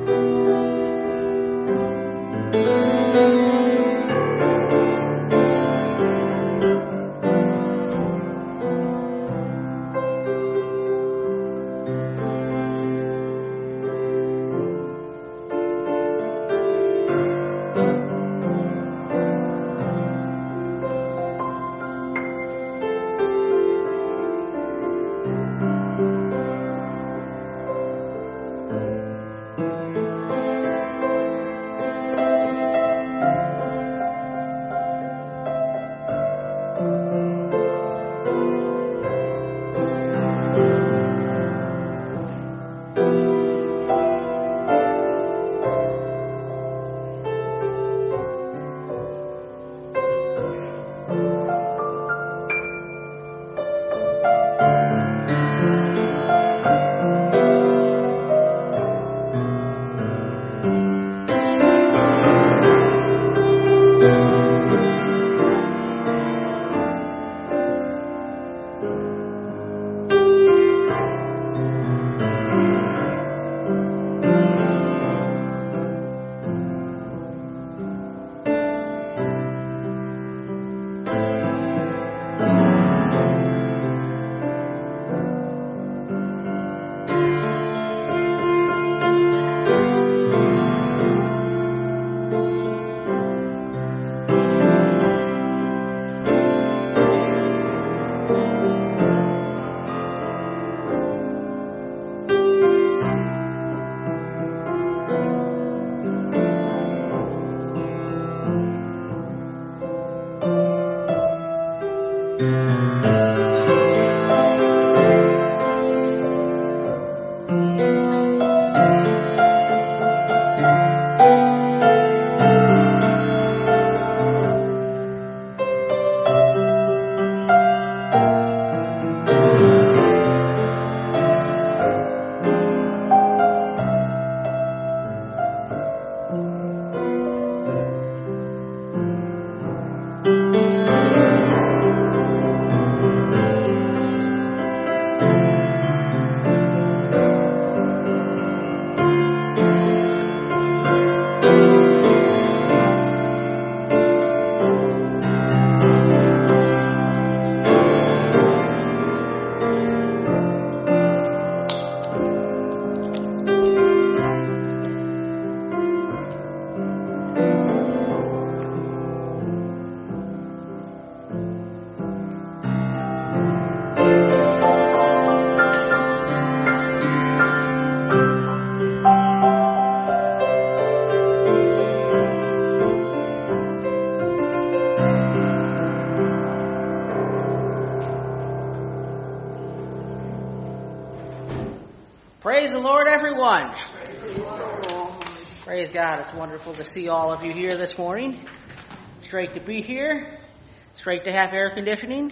Praise the Lord, everyone. Praise God. It's wonderful to see all of you here this morning. It's great to be here. It's great to have air conditioning.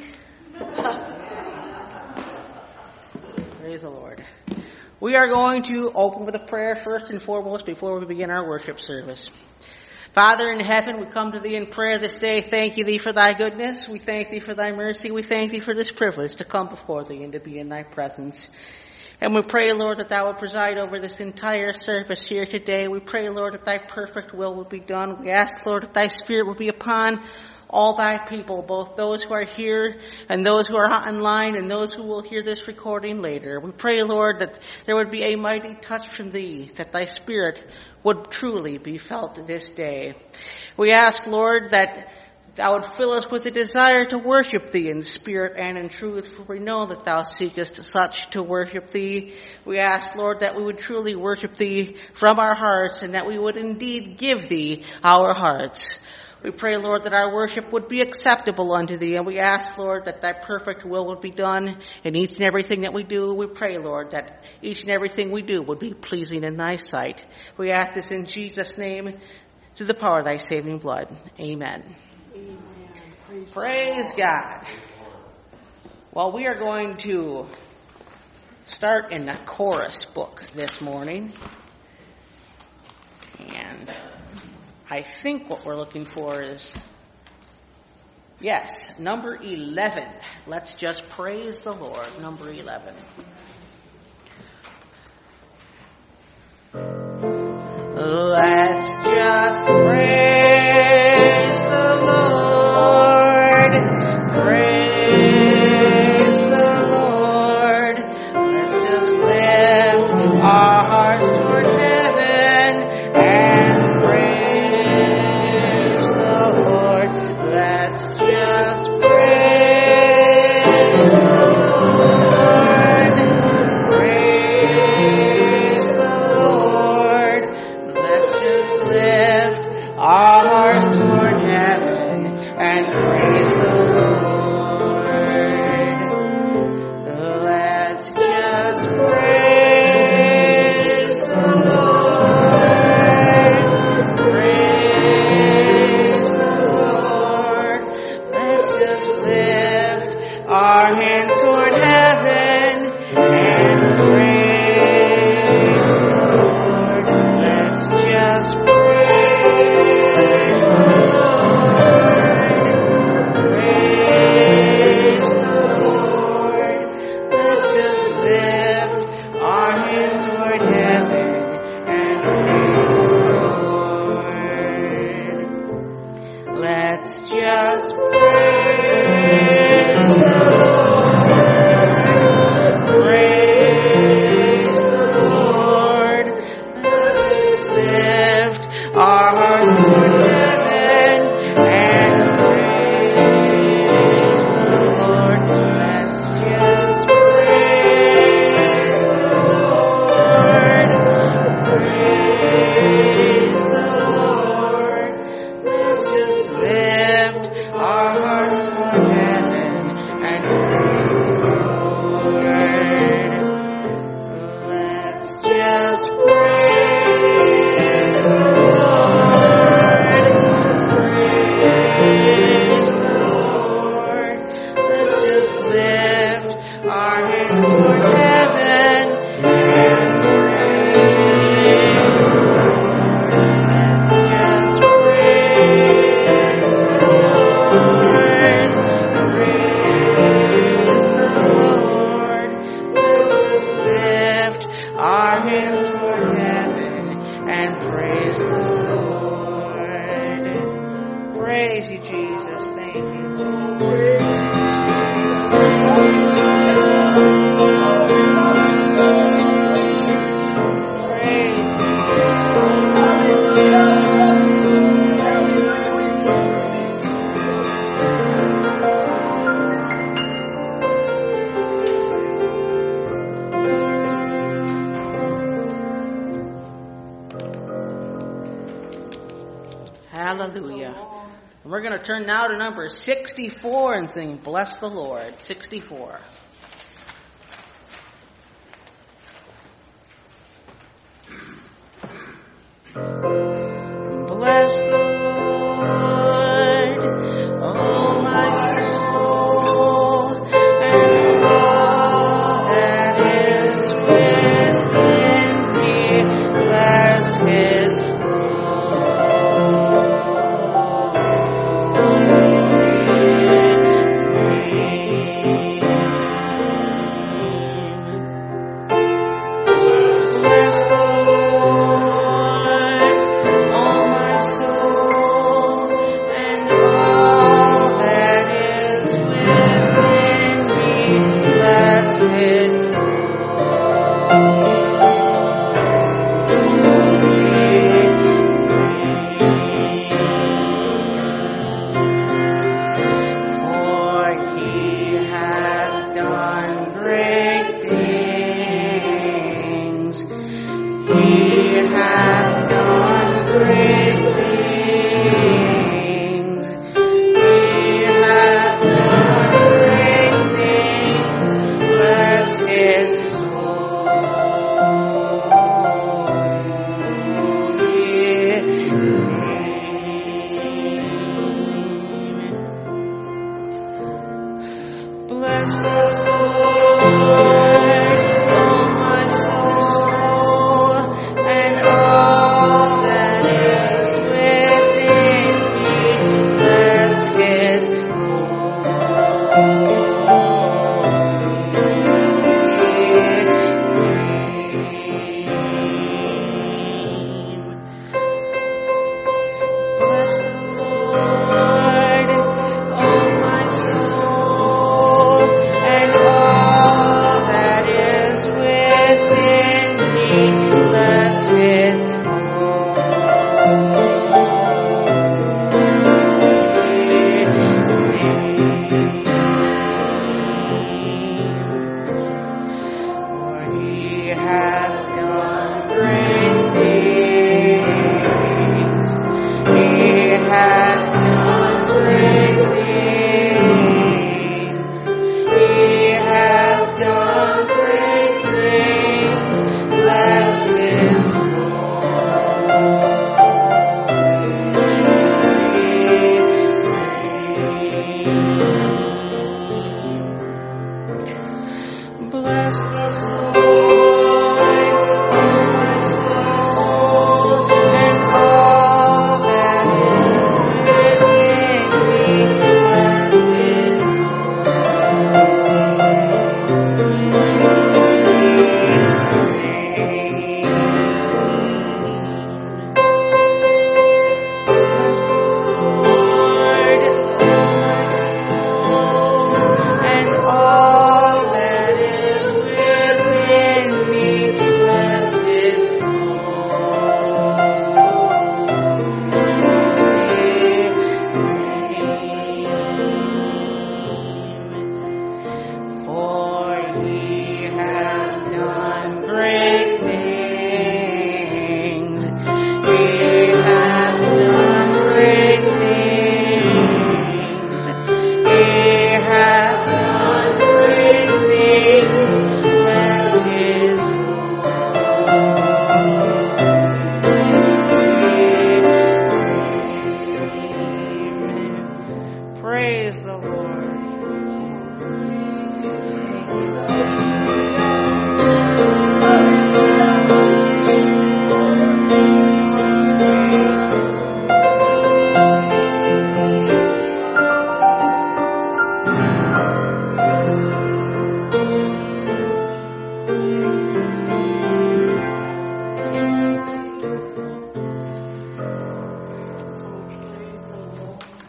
Praise the Lord. We are going to open with a prayer first and foremost before we begin our worship service. Father in heaven, we come to thee in prayer this day. Thank you thee for thy goodness. We thank thee for thy mercy. We thank thee for this privilege to come before thee and to be in thy presence. And we pray, Lord, that thou would preside over this entire service here today. We pray, Lord, that thy perfect will would be done. We ask, Lord, that thy spirit would be upon all thy people, both those who are here and those who are online and those who will hear this recording later. We pray, Lord, that there would be a mighty touch from thee, that thy spirit would truly be felt this day. We ask, Lord, that thou would fill us with a desire to worship thee in spirit and in truth, for we know that thou seekest such to worship thee. We ask, Lord, that we would truly worship thee from our hearts and that we would indeed give thee our hearts. We pray, Lord, that our worship would be acceptable unto thee, and we ask, Lord, that thy perfect will would be done in each and everything that we do. We pray, Lord, that each and everything we do would be pleasing in thy sight. We ask this in Jesus' name, through the power of thy saving blood. Amen. Amen. Praise God. Well, we are going to start in the chorus book this morning. And I think what we're looking for is, yes, number 11. Let's just praise the Lord. Number 11. and praise the Lord. Praise you, Jesus. Thank you, Lord. Praise you, Hallelujah. And we're going to turn now to number 64 and sing Bless the Lord. 64. Bless the Lord, oh my soul, and all that is within me. Bless His holy name.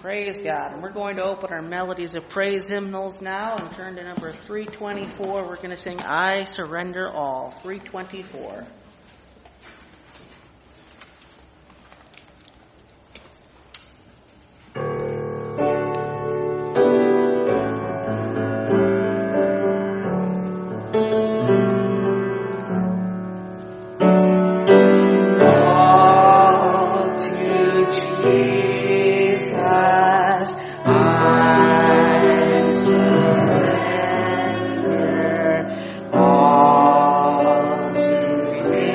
Praise God. And we're going to open our melodies of praise hymnals now and turn to number 324. We're going to sing I Surrender All. 324. All to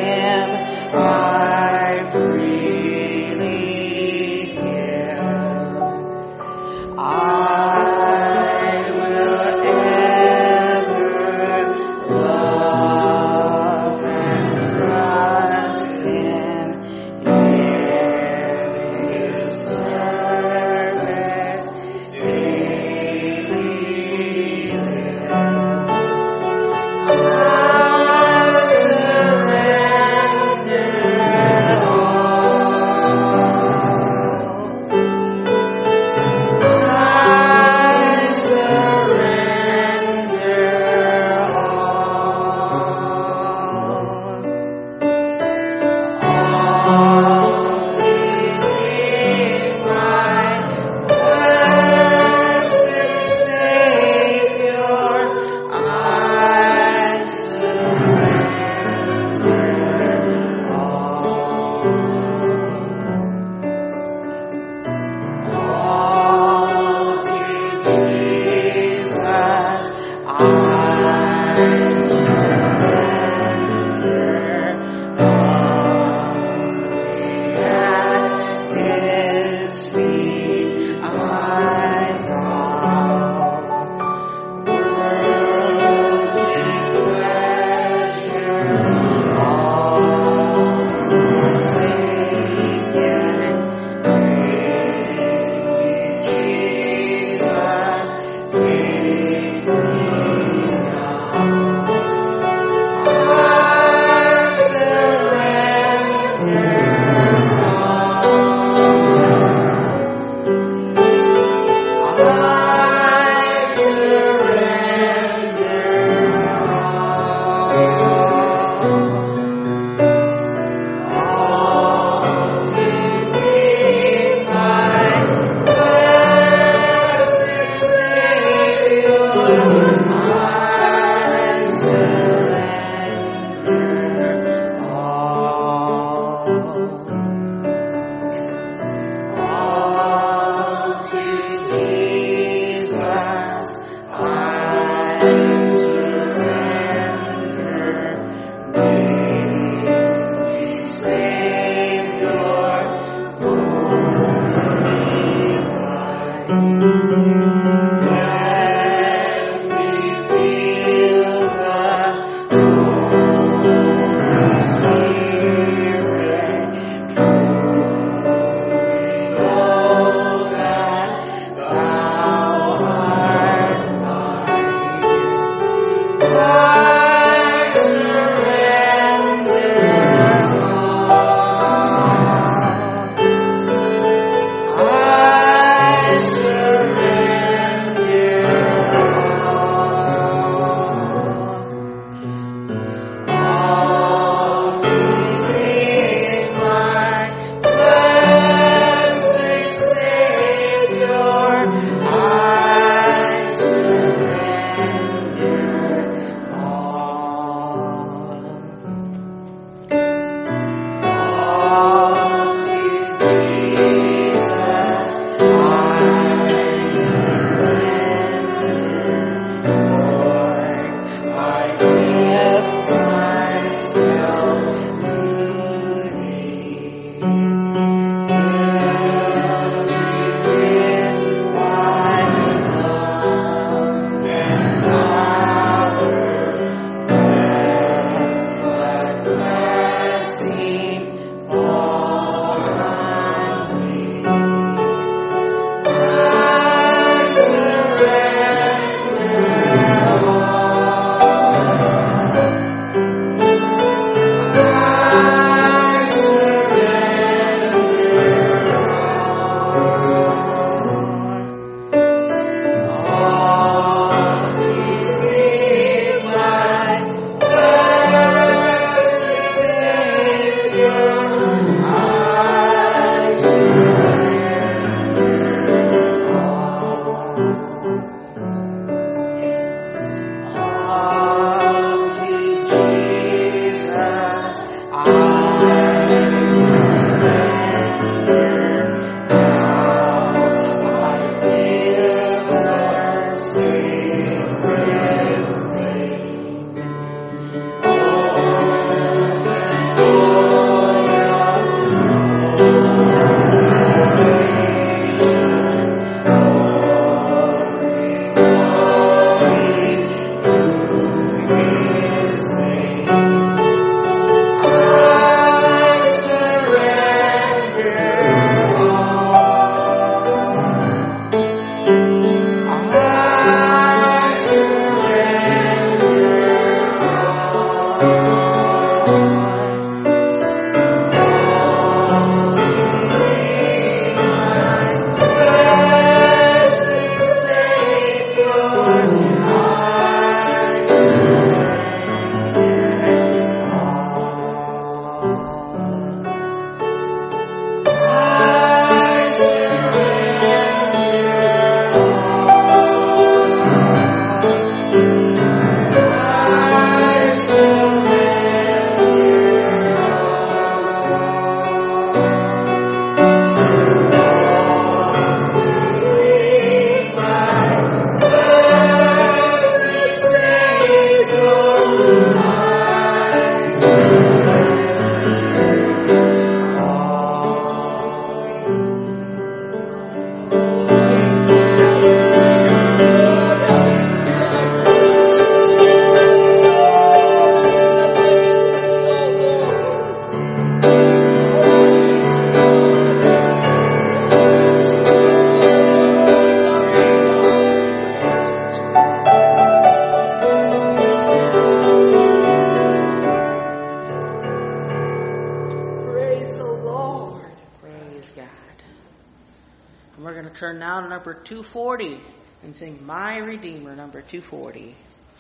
God. And we're going to turn now to number 240 and sing My Redeemer, number 240.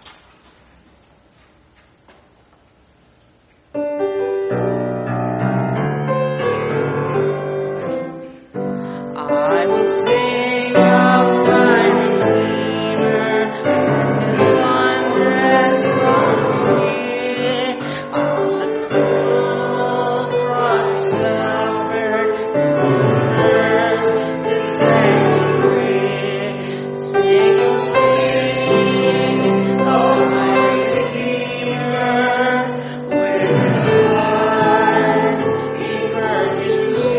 I will sing of my Redeemer, His wondrous love for me. On the cruel cross He suffered, sinners to set me free. Sing, oh sing, oh my Redeemer, with His blood He purchased me.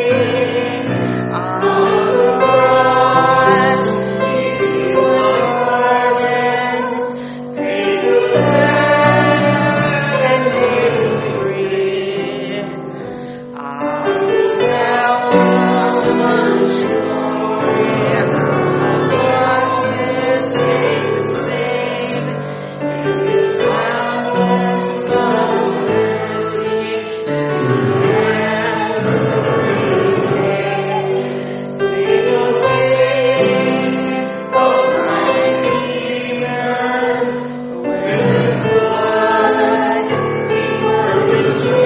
On the cross He sealed my pardon, paid the debt and made me free. I will tell of my story, I watched this day the same. His boundless love and mercy, hands of sing, oh sing, oh my Redeemer, with His blood He purchased me.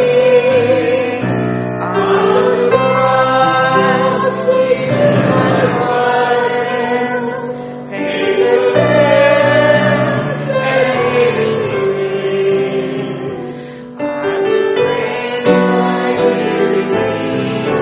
On the cross He took my pardon, paid the debt and made me free. I will praise my Redeemer.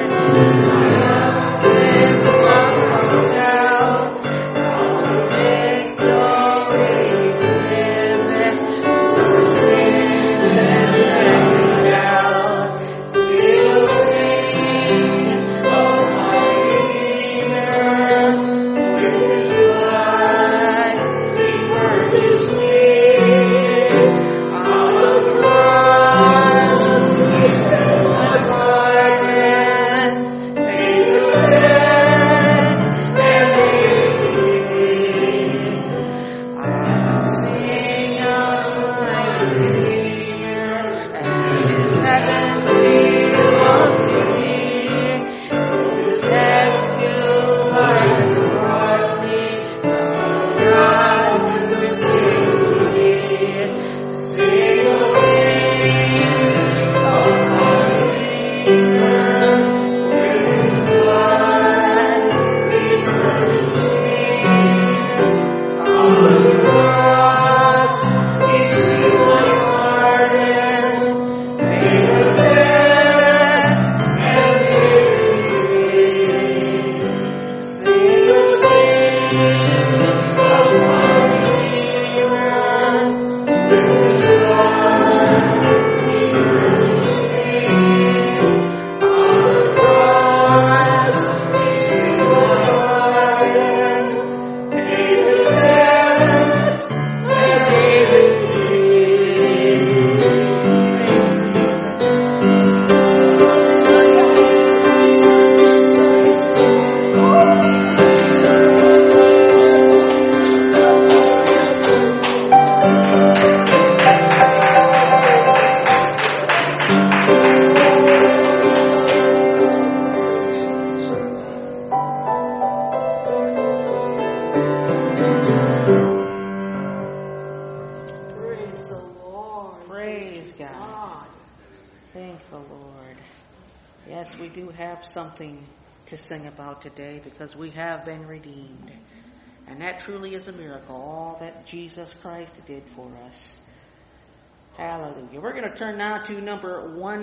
Yes, we do have something to sing about today because we have been redeemed. And that truly is a miracle, all that Jesus Christ did for us. Hallelujah. We're going to turn now to number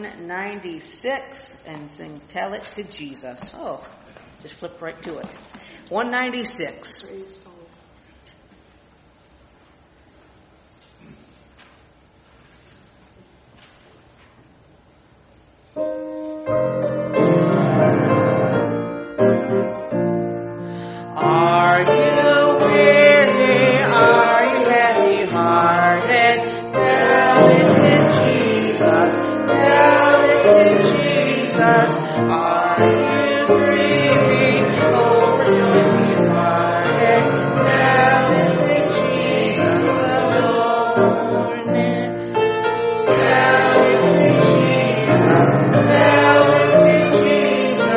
196 and sing Tell It to Jesus. Oh, just flip right to it. 196. Praise the Lord. Are you weary? Are you heavy-hearted? Tell it to Jesus. Tell it to Jesus. Are you grieving over joy-hearted? Tell it to Jesus alone. Tell it to Jesus. Tell it to Jesus.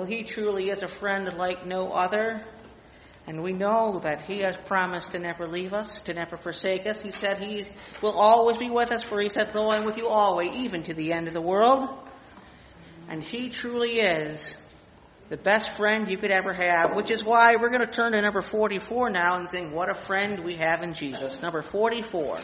he truly is a friend like no other. And we know that he has promised to never leave us, to never forsake us. He said he will always be with us, for he said, "Lo, I'm with you always, even to the end of the world." And he truly is the best friend you could ever have, which is why we're going to turn to number 44 now and sing, "What a Friend We Have in Jesus." Number 44.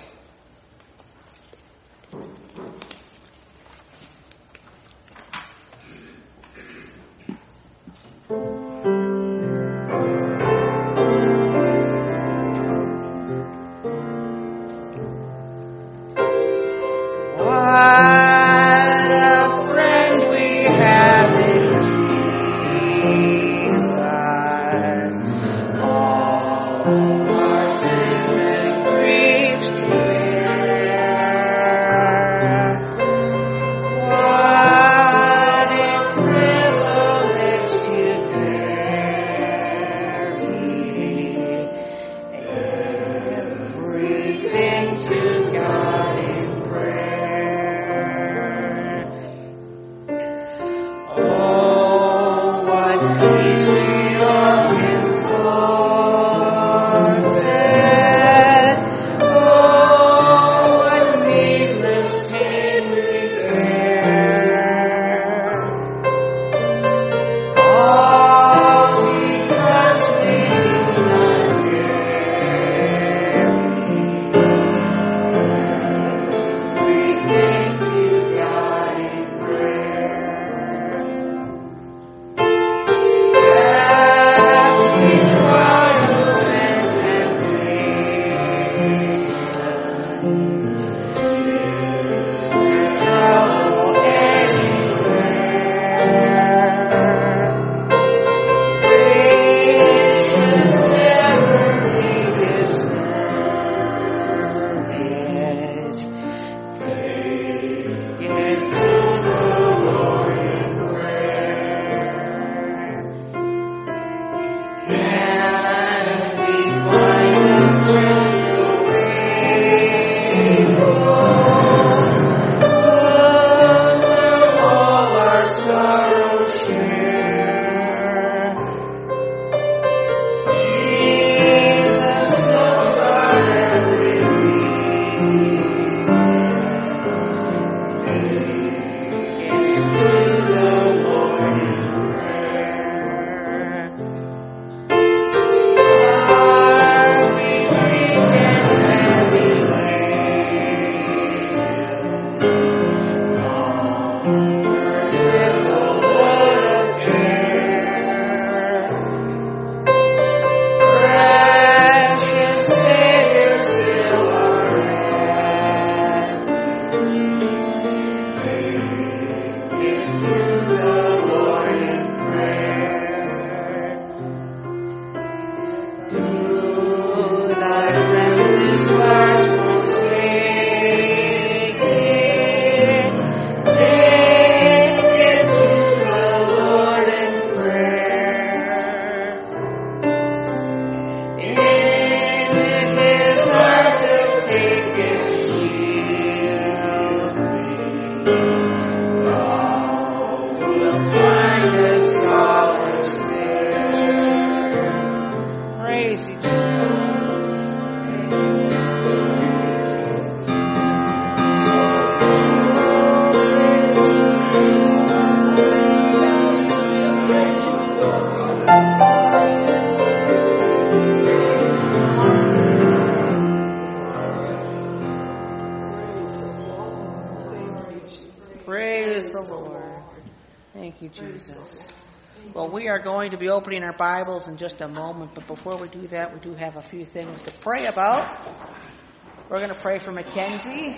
Praise the Lord. Thank you, Jesus. Well, we are going to be opening our Bibles in just a moment, but before we do that, we do have a few things to pray about. We're going to pray for Mackenzie.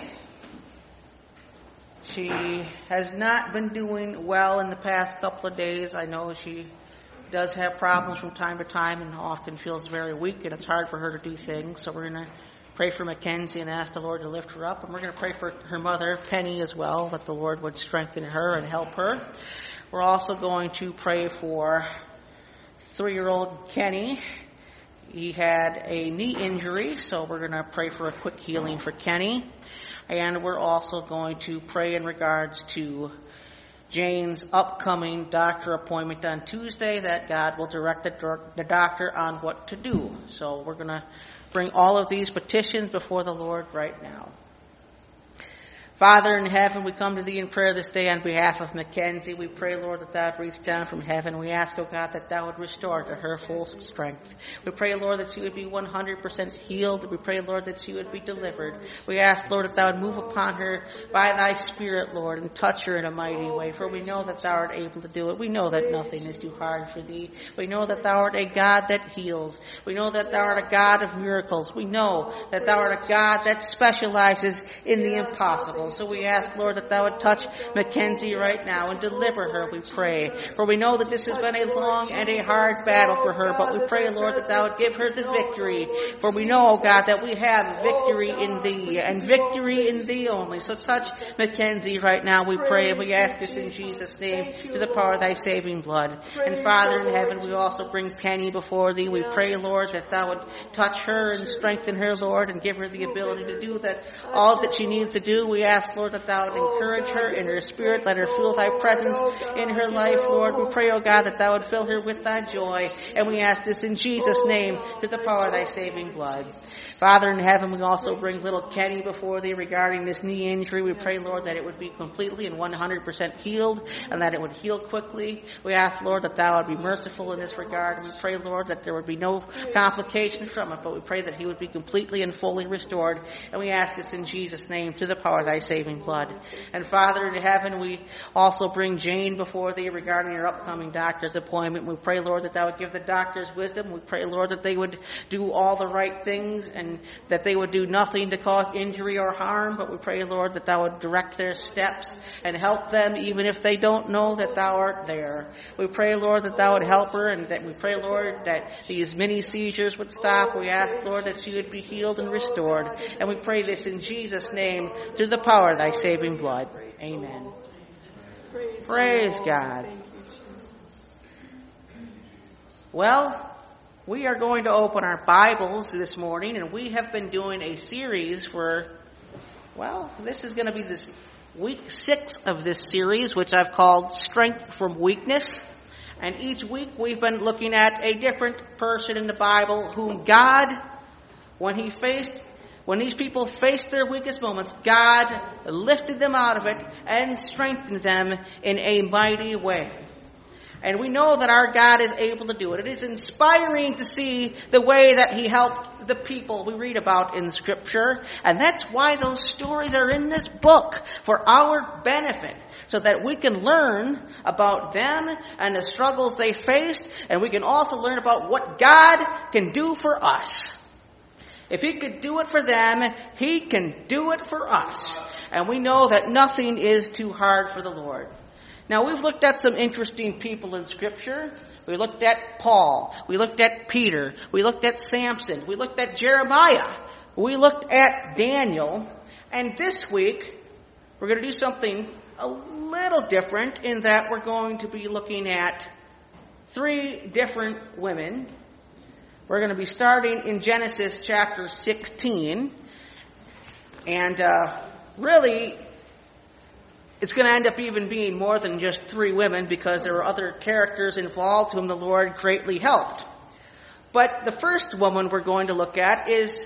She has not been doing well in the past couple of days. I know she does have problems from time to time and often feels very weak, and it's hard for her to do things. So we're going to pray for Mackenzie and ask the Lord to lift her up. And we're going to pray for her mother, Penny, as well, that the Lord would strengthen her and help her. We're also going to pray for 3-year-old Kenny. He had a knee injury, so we're going to pray for a quick healing for Kenny. And we're also going to pray in regards to Jane's upcoming doctor appointment on Tuesday, that God will direct the doctor on what to do. So we're going to bring all of these petitions before the Lord right now. Father in heaven, we come to thee in prayer this day on behalf of Mackenzie. We pray, Lord, that thou would reach down from heaven. We ask, O God, that thou would restore to her full strength. We pray, Lord, that she would be 100% healed. We pray, Lord, that she would be delivered. We ask, Lord, that thou would move upon her by thy Spirit, Lord, and touch her in a mighty way. For we know that thou art able to do it. We know that nothing is too hard for thee. We know that thou art a God that heals. We know that thou art a God of miracles. We know that thou art a God that specializes in the impossible. So we ask, Lord, that thou would touch Mackenzie right now and deliver her, we pray. For we know that this has been a long and a hard battle for her, but we pray, Lord, that thou would give her the victory. For we know, oh God, that we have victory in thee, and victory in thee only. So touch Mackenzie right now, we pray, and we ask this in Jesus' name, through the power of thy saving blood. And Father in heaven, we also bring Penny before thee. We pray, Lord, that thou would touch her and strengthen her, Lord, and give her the ability to do that, all that she needs to do. We ask, Lord, that thou would encourage her in her spirit. Let her feel thy presence in her life, Lord. We pray, O God, that thou would fill her with thy joy. And we ask this in Jesus' name, through the power of thy saving blood. Father in heaven, we also bring little Kenny before thee regarding this knee injury. We pray, Lord, that it would be completely and 100% healed, and that it would heal quickly. We ask, Lord, that thou would be merciful in this regard. We pray, Lord, that there would be no complications from it, but we pray that he would be completely and fully restored. And we ask this in Jesus' name, through the power of thy saving blood. And Father in heaven, we also bring Jane before thee regarding her upcoming doctor's appointment. We pray, Lord, that thou would give the doctors wisdom. We pray, Lord, that they would do all the right things and that they would do nothing to cause injury or harm. But we pray, Lord, that thou would direct their steps and help them even if they don't know that thou art there. We pray, Lord, that thou would help her, and that we pray, Lord, that these mini seizures would stop. We ask, Lord, that she would be healed and restored. And we pray this in Jesus' name, through the power of thy saving blood. Amen. Praise God. Well, we are going to open our Bibles this morning, and we have been doing a series for, well, this is going to be this week 6 of this series, which I've called Strength from Weakness. And each week we've been looking at a different person in the Bible whom God, when these people faced their weakest moments, God lifted them out of it and strengthened them in a mighty way. And we know that our God is able to do it. It is inspiring to see the way that he helped the people we read about in Scripture. And that's why those stories are in this book, for our benefit, so that we can learn about them and the struggles they faced, and we can also learn about what God can do for us. If he could do it for them, he can do it for us. And we know that nothing is too hard for the Lord. Now, we've looked at some interesting people in Scripture. We looked at Paul. We looked at Peter. We looked at Samson. We looked at Jeremiah. We looked at Daniel. And this week, we're going to do something a little different in that we're going to be looking at 3 different women. We're going to be starting in Genesis chapter 16. And really, it's going to end up even being more than just 3 women, because there are other characters involved whom the Lord greatly helped. But the first woman we're going to look at is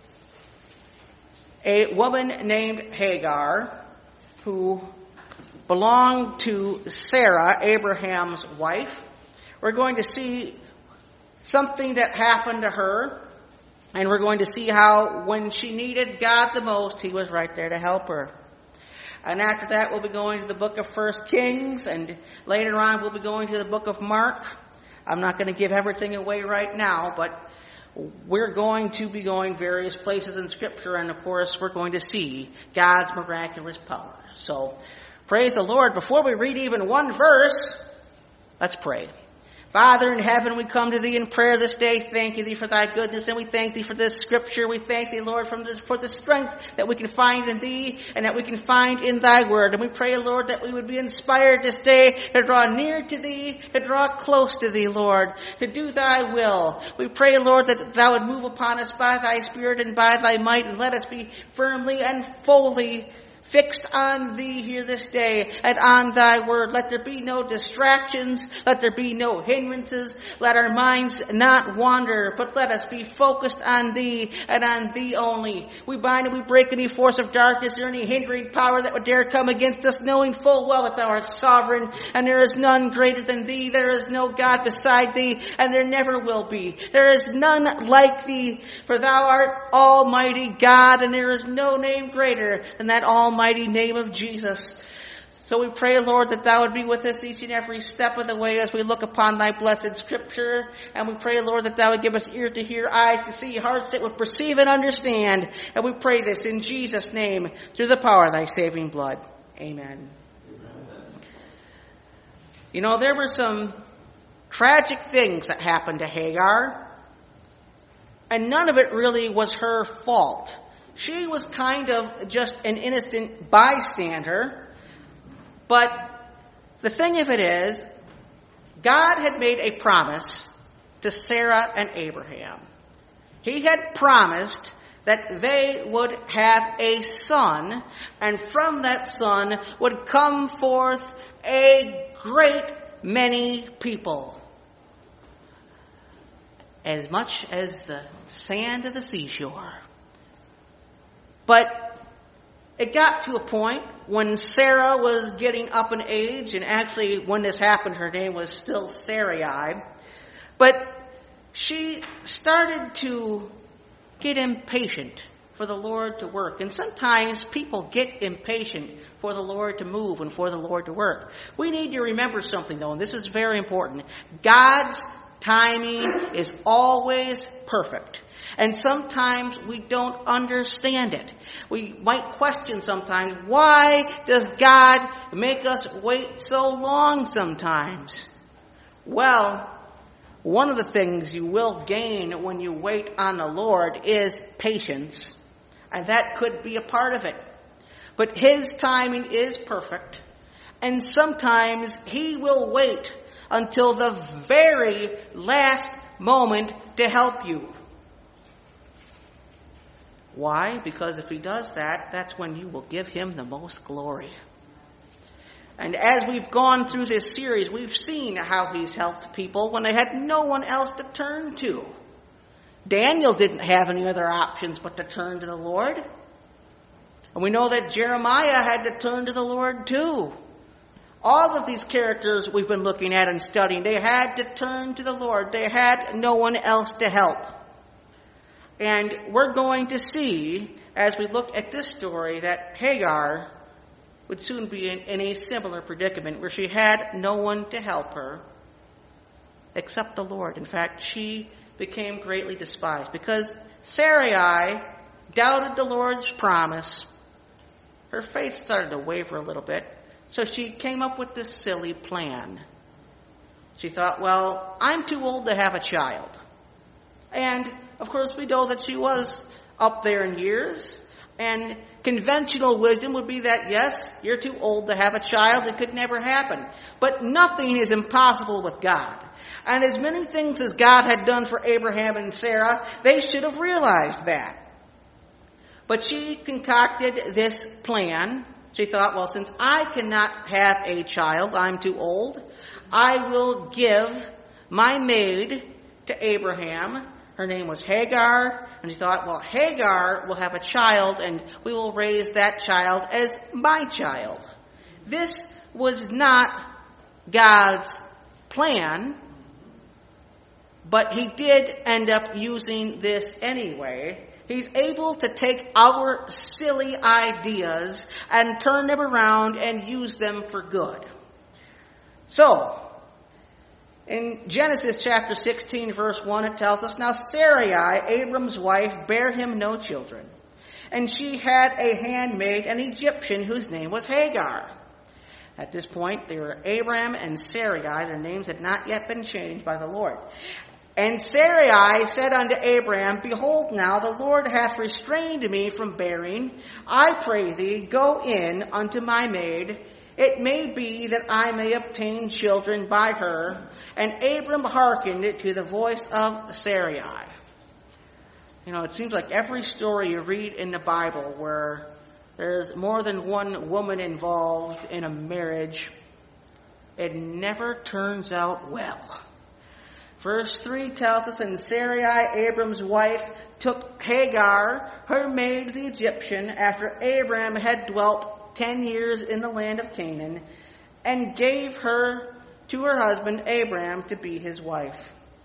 a woman named Hagar, who belonged to Sarah, Abraham's wife. We're going to see something that happened to her, and we're going to see how when she needed God the most, he was right there to help her. And after that, we'll be going to the book of 1 Kings, and later on, we'll be going to the book of Mark. I'm not going to give everything away right now, but we're going to be going various places in Scripture, and of course, we're going to see God's miraculous power. So, praise the Lord. Before we read even one verse, let's pray. Father in heaven, we come to thee in prayer this day, thanking thee for thy goodness, and we thank thee for this Scripture. We thank thee, Lord, for the strength that we can find in thee and that we can find in thy word. And we pray, Lord, that we would be inspired this day to draw near to thee, to draw close to thee, Lord, to do thy will. We pray, Lord, that thou would move upon us by thy Spirit and by thy might, and let us be firmly and fully fixed on thee here this day and on thy word. Let there be no distractions. Let there be no hindrances. Let our minds not wander, but let us be focused on thee and on thee only. We bind and we break any force of darkness or any hindering power that would dare come against us, knowing full well that thou art sovereign and there is none greater than thee. There is no God beside thee, and there never will be. There is none like thee, for thou art Almighty God, and there is no name greater than that almighty name of Jesus. So we pray, Lord, that thou would be with us each and every step of the way as we look upon thy blessed scripture. And we pray, Lord, that thou would give us ears to hear, eyes to see, hearts that would perceive and understand. And we pray this in Jesus' name, through the power of thy saving blood. Amen. You know, there were some tragic things that happened to Hagar, and none of it really was her fault. She was kind of just an innocent bystander. But the thing of it is, God had made a promise to Sarah and Abraham. He had promised that they would have a son, and from that son would come forth a great many people, as much as the sand of the seashore. But it got to a point when Sarah was getting up in age, and actually when this happened her name was still Sarai, but she started to get impatient for the Lord to work. And sometimes people get impatient for the Lord to move and for the Lord to work. We need to remember something though, and this is very important. God's timing is always perfect. And sometimes we don't understand it. We might question sometimes, why does God make us wait so long sometimes? Well, one of the things you will gain when you wait on the Lord is patience. And that could be a part of it. But His timing is perfect. And sometimes He will wait until the very last moment to help you. Why? Because if He does that, that's when you will give Him the most glory. And as we've gone through this series, we've seen how He's helped people when they had no one else to turn to. Daniel didn't have any other options but to turn to the Lord. And we know that Jeremiah had to turn to the Lord too. All of these characters we've been looking at and studying, they had to turn to the Lord. They had no one else to help. And we're going to see, as we look at this story, that Hagar would soon be in a similar predicament where she had no one to help her except the Lord. In fact, she became greatly despised because Sarai doubted the Lord's promise. Her faith started to waver a little bit, so she came up with this silly plan. She thought, well, I'm too old to have a child. And, of course, we know that she was up there in years. And conventional wisdom would be that, yes, you're too old to have a child. It could never happen. But nothing is impossible with God. And as many things as God had done for Abraham and Sarah, they should have realized that. But she concocted this plan. She thought, well, since I cannot have a child, I'm too old, I will give my maid to Abraham. Her name was Hagar, and she thought, well, Hagar will have a child, and we will raise that child as my child. This was not God's plan, but He did end up using this anyway. He's able to take our silly ideas and turn them around and use them for good. So, in Genesis chapter 16, verse 1, it tells us, now Sarai, Abram's wife, bare him no children. And she had a handmaid, an Egyptian, whose name was Hagar. At this point, they were Abram and Sarai. Their names had not yet been changed by the Lord. And Sarai said unto Abram, behold now, the Lord hath restrained me from bearing. I pray thee, go in unto my maid. It may be that I may obtain children by her. And Abram hearkened to the voice of Sarai. You know, it seems like every story you read in the Bible where there's more than one woman involved in a marriage, it never turns out well. Verse 3 tells us, and Sarai, Abram's wife, took Hagar, her maid the Egyptian, after Abram had dwelt 10 years in the land of Canaan, and gave her to her husband Abram to be his wife.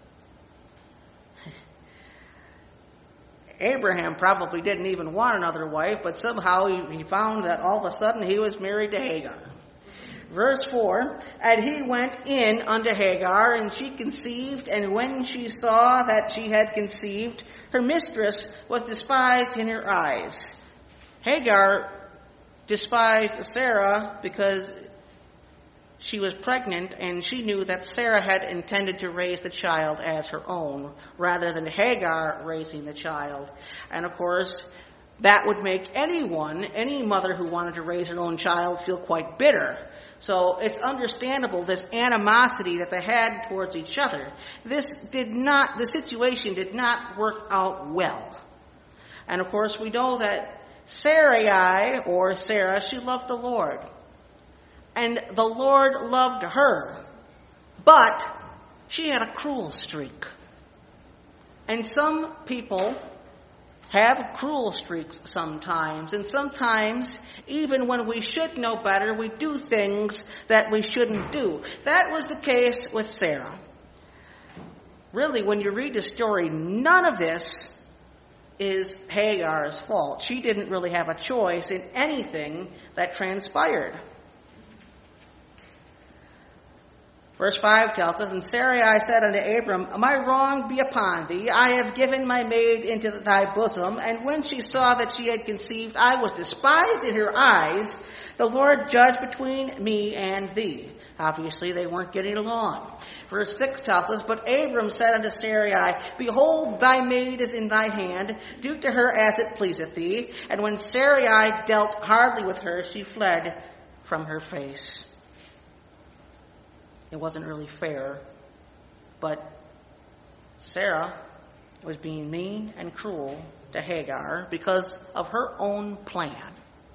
Abraham probably didn't even want another wife, but somehow he found that all of a sudden he was married to Hagar. Verse 4, and he went in unto Hagar, and she conceived, and when she saw that she had conceived, her mistress was despised in her eyes. Hagar despised Sarah because she was pregnant, and she knew that Sarah had intended to raise the child as her own, rather than Hagar raising the child. And of course, that would make any mother who wanted to raise her own child, feel quite bitter. So it's understandable, this animosity that they had towards each other. The situation did not work out well. And of course, we know that Sarai, or Sarah, she loved the Lord. And the Lord loved her. But she had a cruel streak. And some people have cruel streaks sometimes. And sometimes, even when we should know better, we do things that we shouldn't do. That was the case with Sarah. Really, when you read the story, none of this is Hagar's fault. She didn't really have a choice in anything that transpired. Verse 5 tells us, and Sarai said unto Abram, my wrong be upon thee. I have given my maid into thy bosom. And when she saw that she had conceived, I was despised in her eyes. The Lord judge between me and thee. Obviously, they weren't getting along. Verse 6 tells us, but Abram said unto Sarai, behold, thy maid is in thy hand. Do to her as it pleaseth thee. And when Sarai dealt hardly with her, she fled from her face. It wasn't really fair, but Sarah was being mean and cruel to Hagar because of her own plan.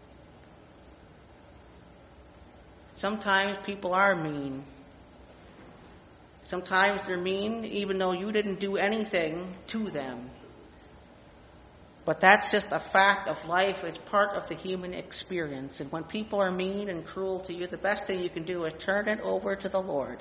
Sometimes people are mean. Sometimes they're mean even though you didn't do anything to them. But that's just a fact of life. It's part of the human experience. And when people are mean and cruel to you, the best thing you can do is turn it over to the Lord.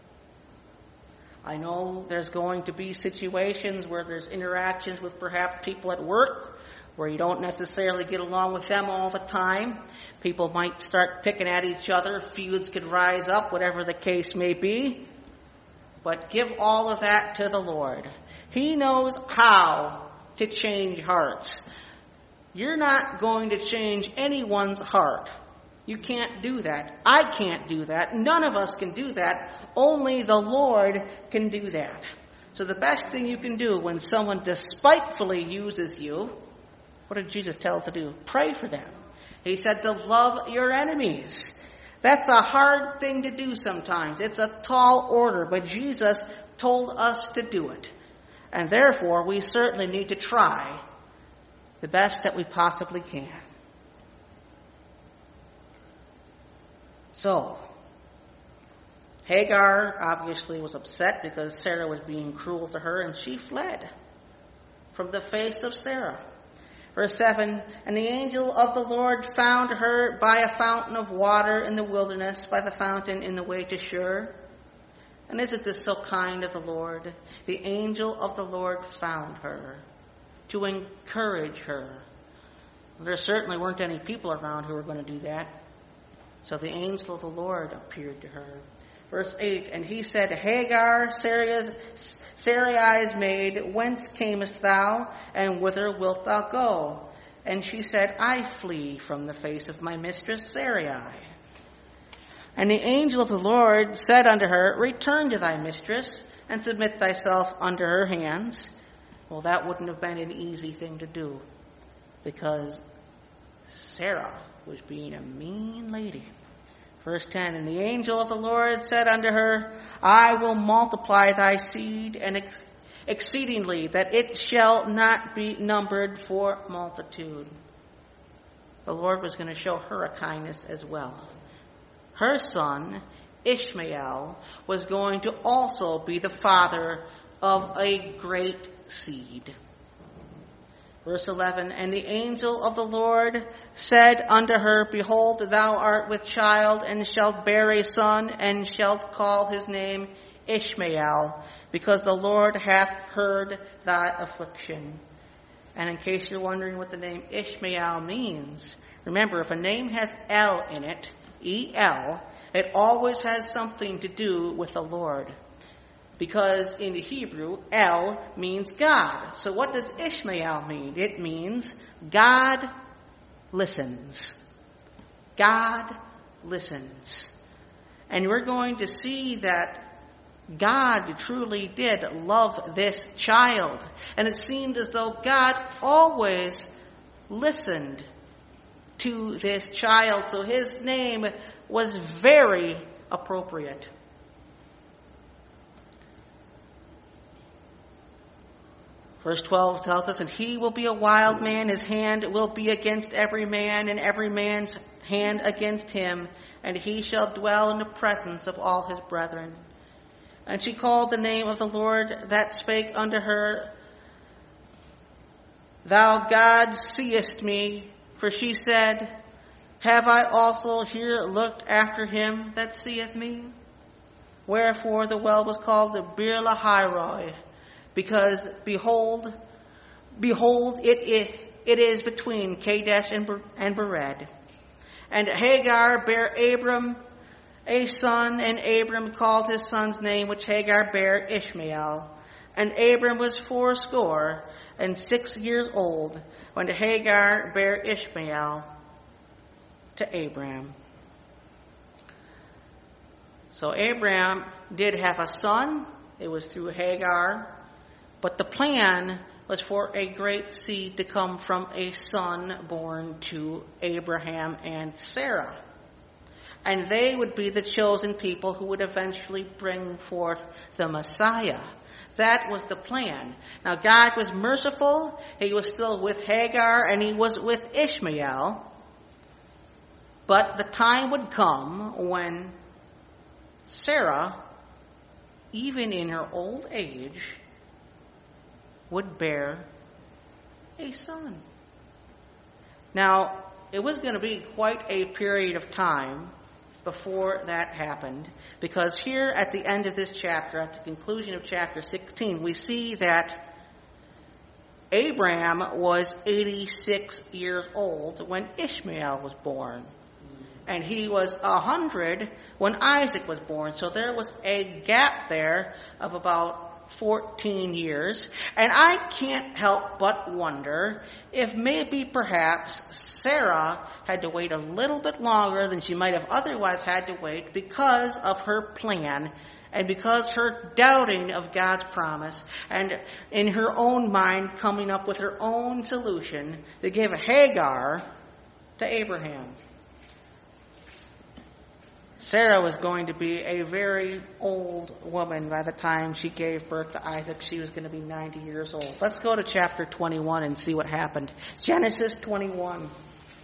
I know there's going to be situations where there's interactions with perhaps people at work where you don't necessarily get along with them all the time. People might start picking at each other. Feuds could rise up, whatever the case may be. But give all of that to the Lord. He knows how to change hearts. You're not going to change anyone's heart. You can't do that. I can't do that. None of us can do that. Only the Lord can do that. So the best thing you can do when someone despitefully uses you, what did Jesus tell us to do? Pray for them. He said to love your enemies. That's a hard thing to do sometimes. It's a tall order, but Jesus told us to do it. And therefore, we certainly need to try the best that we possibly can. So, Hagar obviously was upset because Sarah was being cruel to her, and she fled from the face of Sarah. Verse 7, and the angel of the Lord found her by a fountain of water in the wilderness, by the fountain in the way to Shur. And isn't this so kind of the Lord? The angel of the Lord found her to encourage her. There certainly weren't any people around who were going to do that. So the angel of the Lord appeared to her. Verse 8, and he said, Hagar, Sarai's maid, whence camest thou, and whither wilt thou go? And she said, I flee from the face of my mistress Sarai. And the angel of the Lord said unto her, return to thy mistress, and submit thyself under her hands. Well, that wouldn't have been an easy thing to do, because Sarah was being a mean lady. Verse 10, and the angel of the Lord said unto her, I will multiply thy seed and exceedingly, that it shall not be numbered for multitude. the Lord was going to show her a kindness as well. Her son, Ishmael, was going to also be the father of a great seed. Verse 11, and the angel of the Lord said unto her, Behold, thou art with child, and shalt bear a son, and shalt call his name Ishmael, because the Lord hath heard thy affliction. And in case you're wondering what the name Ishmael means, remember, if a name has El in it, E-L, it always has something to do with the Lord. Because in the Hebrew, El means God. So what does Ishmael mean? It means God listens. God listens. And we're going to see that God truly did love this child. And it seemed as though God always listened to this child. So his name was very appropriate. Verse 12 tells us, and he will be a wild man, his hand will be against every man, and every man's hand against him, and he shall dwell in the presence of all his brethren. And she called the name of the Lord that spake unto her, Thou God seest me, for she said, Have I also here looked after him that seeth me? Wherefore the well was called the Beer Lahai, because behold, it is between Kadesh and Bered. And Hagar bare Abram a son, and Abram called his son's name, which Hagar bare, Ishmael. And Abram was 86 years old when Hagar bare Ishmael to Abram. So Abram did have a son. It was through Hagar. But the plan was for a great seed to come from a son born to Abraham and Sarah. And they would be the chosen people who would eventually bring forth the Messiah. That was the plan. Now God was merciful. He was still with Hagar and he was with Ishmael. But the time would come when Sarah, even in her old age, would bear a son. Now, it was going to be quite a period of time before that happened, because here at the end of this chapter, at the conclusion of chapter 16, we see that Abraham was 86 years old when Ishmael was born. And he was 100 when Isaac was born. So there was a gap there of about 14 years. And I can't help but wonder if maybe perhaps Sarah had to wait a little bit longer than she might have otherwise had to wait because of her plan and because her doubting of God's promise and in her own mind coming up with her own solution to give Hagar to Abraham. Sarah was going to be a very old woman by the time she gave birth to Isaac. She was going to be 90 years old. Let's go to chapter 21 and see what happened. Genesis 21.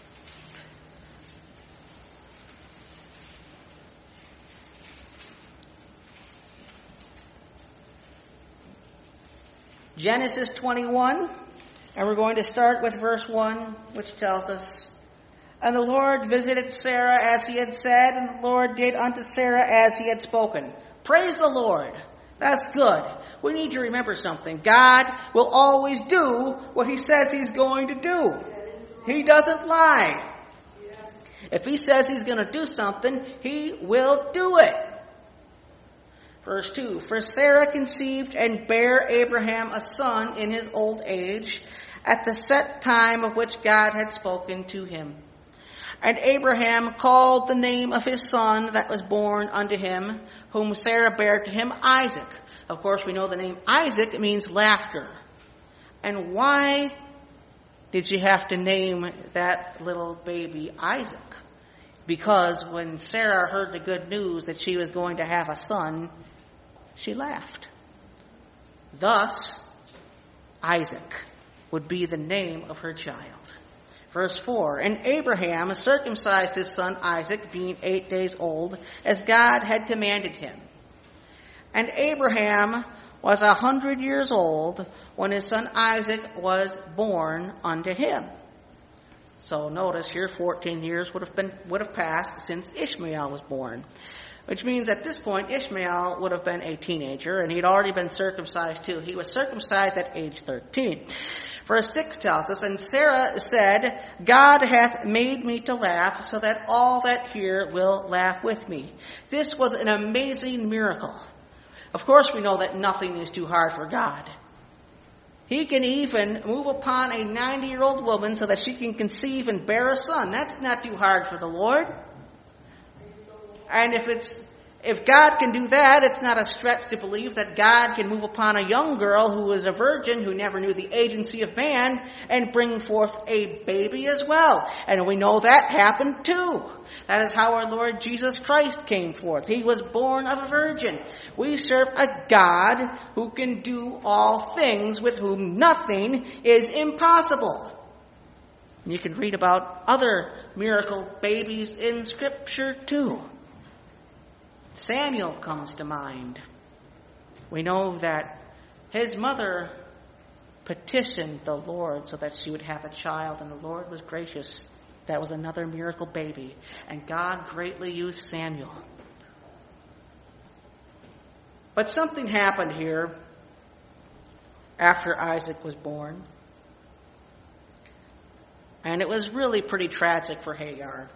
Genesis 21, and we're going to start with verse 1, which tells us, And the Lord visited Sarah as he had said, and the Lord did unto Sarah as he had spoken. Praise the Lord. That's good. We need to remember something. God will always do what he says he's going to do. He doesn't lie. If he says he's going to do something, he will do it. Verse 2, For Sarah conceived and bare Abraham a son in his old age, at the set time of which God had spoken to him. And Abraham called the name of his son that was born unto him, whom Sarah bare to him, Isaac. Of course, we know the name Isaac means laughter. And why did you have to name that little baby Isaac? Because when Sarah heard the good news that she was going to have a son, she laughed. Thus, Isaac would be the name of her child. Verse 4, and Abraham circumcised his son Isaac, being 8 days old, as God had commanded him. And Abraham was 100 years old when his son Isaac was born unto him. So notice here, 14 years would have passed since Ishmael was born, which means at this point Ishmael would have been a teenager, and he'd already been circumcised too. He was circumcised at age 13. Verse 6 tells us, and Sarah said, God hath made me to laugh, so that all that hear will laugh with me. This was an amazing miracle. Of course, we know that nothing is too hard for God. He can even move upon a 90-year-old woman so that she can conceive and bear a son. That's not too hard for the Lord. And if God can do that, it's not a stretch to believe that God can move upon a young girl who was a virgin, who never knew the agency of man, and bring forth a baby as well. And we know that happened too. That is how our Lord Jesus Christ came forth. He was born of a virgin. We serve a God who can do all things, with whom nothing is impossible. You can read about other miracle babies in Scripture too. Samuel comes to mind. We know that his mother petitioned the Lord so that she would have a child, and the Lord was gracious. That was another miracle baby, and God greatly used Samuel. But something happened here after Isaac was born, and it was really pretty tragic for Hagar.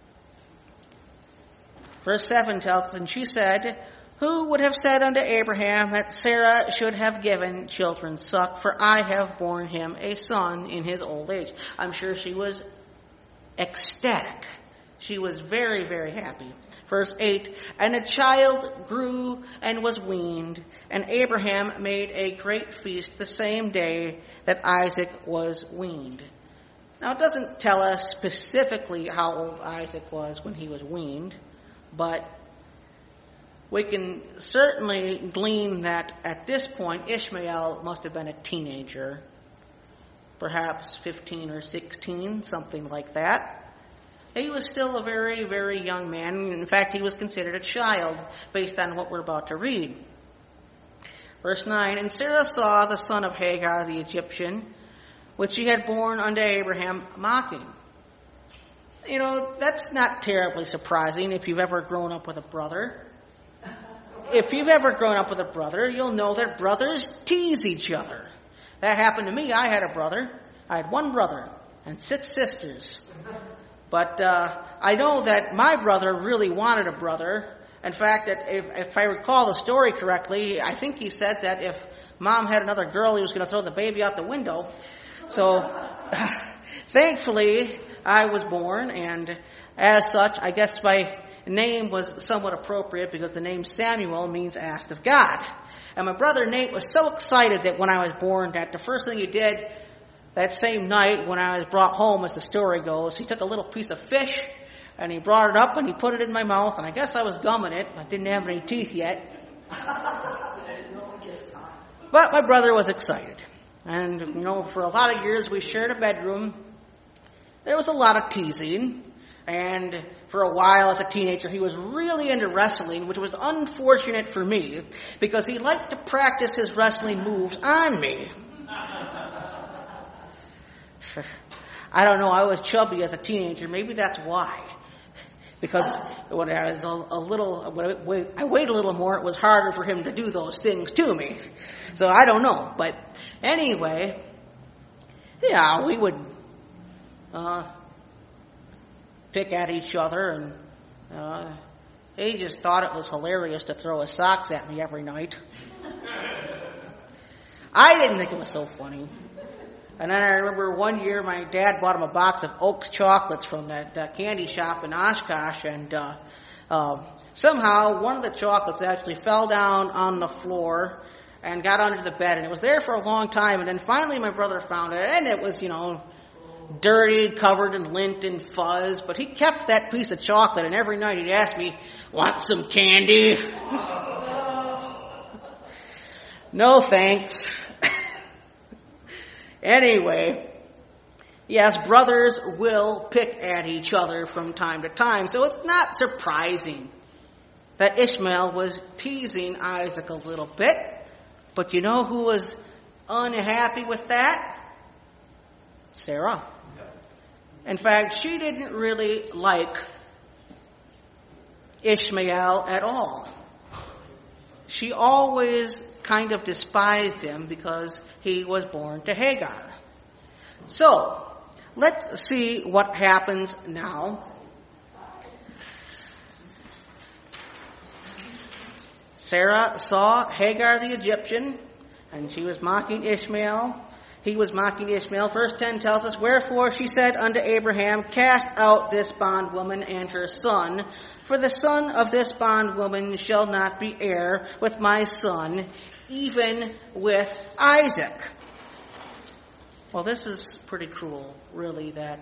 Verse 7 tells us, and she said, who would have said unto Abraham that Sarah should have given children suck? For I have borne him a son in his old age. I'm sure she was ecstatic. She was very, very happy. Verse 8, and a child grew and was weaned, and Abraham made a great feast the same day that Isaac was weaned. Now, it doesn't tell us specifically how old Isaac was when he was weaned, but we can certainly glean that at this point Ishmael must have been a teenager, perhaps 15 or 16, something like that. He was still a very, very young man. In fact, he was considered a child based on what we're about to read. Verse 9, and Sarah saw the son of Hagar the Egyptian, which she had borne unto Abraham, mocking. You know, that's not terribly surprising if you've ever grown up with a brother. If you've ever grown up with a brother, you'll know that brothers tease each other. That happened to me. I had a brother. I had one brother and 6 sisters. But I know that my brother really wanted a brother. In fact, if I recall the story correctly, I think he said that if Mom had another girl, he was going to throw the baby out the window. So, thankfully, I was born, and as such, I guess my name was somewhat appropriate because the name Samuel means asked of God. And my brother Nate was so excited that when I was born that the first thing he did that same night when I was brought home, as the story goes, he took a little piece of fish and he brought it up and he put it in my mouth, and I guess I was gumming it. I didn't have any teeth yet. But my brother was excited. And, you know, for a lot of years we shared a bedroom. There was a lot of teasing, and for a while as a teenager he was really into wrestling, which was unfortunate for me because he liked to practice his wrestling moves on me. I don't know, I was chubby as a teenager. Maybe that's why. Because when I was I weighed a little more, it was harder for him to do those things to me. So I don't know. But anyway, yeah, we would pick at each other, and he just thought it was hilarious to throw his socks at me every night. I didn't think it was so funny. And then I remember one year my dad bought him a box of Oaks chocolates from that candy shop in Oshkosh, and somehow one of the chocolates actually fell down on the floor and got under the bed, and it was there for a long time, and then finally my brother found it, and it was, you know, dirty, covered in lint and fuzz, but he kept that piece of chocolate, and every night he'd ask me, want some candy? No thanks. Anyway, Yes, brothers will pick at each other from time to time, so it's not surprising that Ishmael was teasing Isaac a little bit. But you know who was unhappy with that? Sarah. In fact, she didn't really like Ishmael at all. She always kind of despised him because he was born to Hagar. So, let's see what happens now. Sarah saw Hagar the Egyptian, and she was mocking Ishmael. He was mocking Ishmael. Verse 10 tells us, "Wherefore she said unto Abraham, Cast out this bondwoman and her son, for the son of this bondwoman shall not be heir with my son, even with Isaac." Well, this is pretty cruel, really, that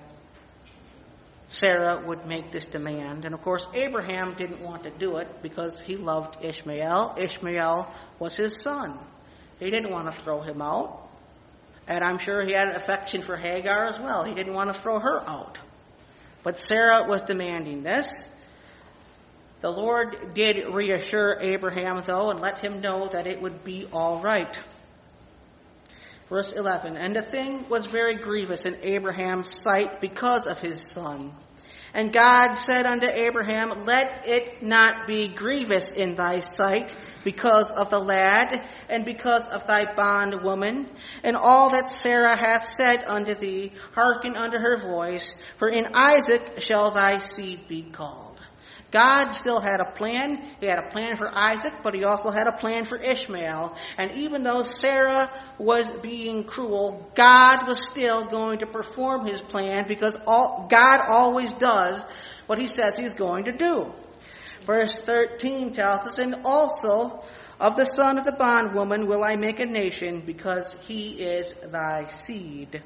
Sarah would make this demand. And of course, Abraham didn't want to do it because he loved Ishmael. Ishmael was his son. He didn't want to throw him out. And I'm sure he had an affection for Hagar as well. He didn't want to throw her out. But Sarah was demanding this. The Lord did reassure Abraham, though, and let him know that it would be all right. Verse 11, "And the thing was very grievous in Abraham's sight because of his son. And God said unto Abraham, Let it not be grievous in thy sight because of the lad, and because of thy bondwoman, and all that Sarah hath said unto thee, hearken unto her voice, for in Isaac shall thy seed be called." God still had a plan. He had a plan for Isaac, but he also had a plan for Ishmael. And even though Sarah was being cruel, God was still going to perform his plan, because God always does what he says he's going to do. Verse 13 tells us, "And also of the son of the bondwoman will I make a nation, because he is thy seed."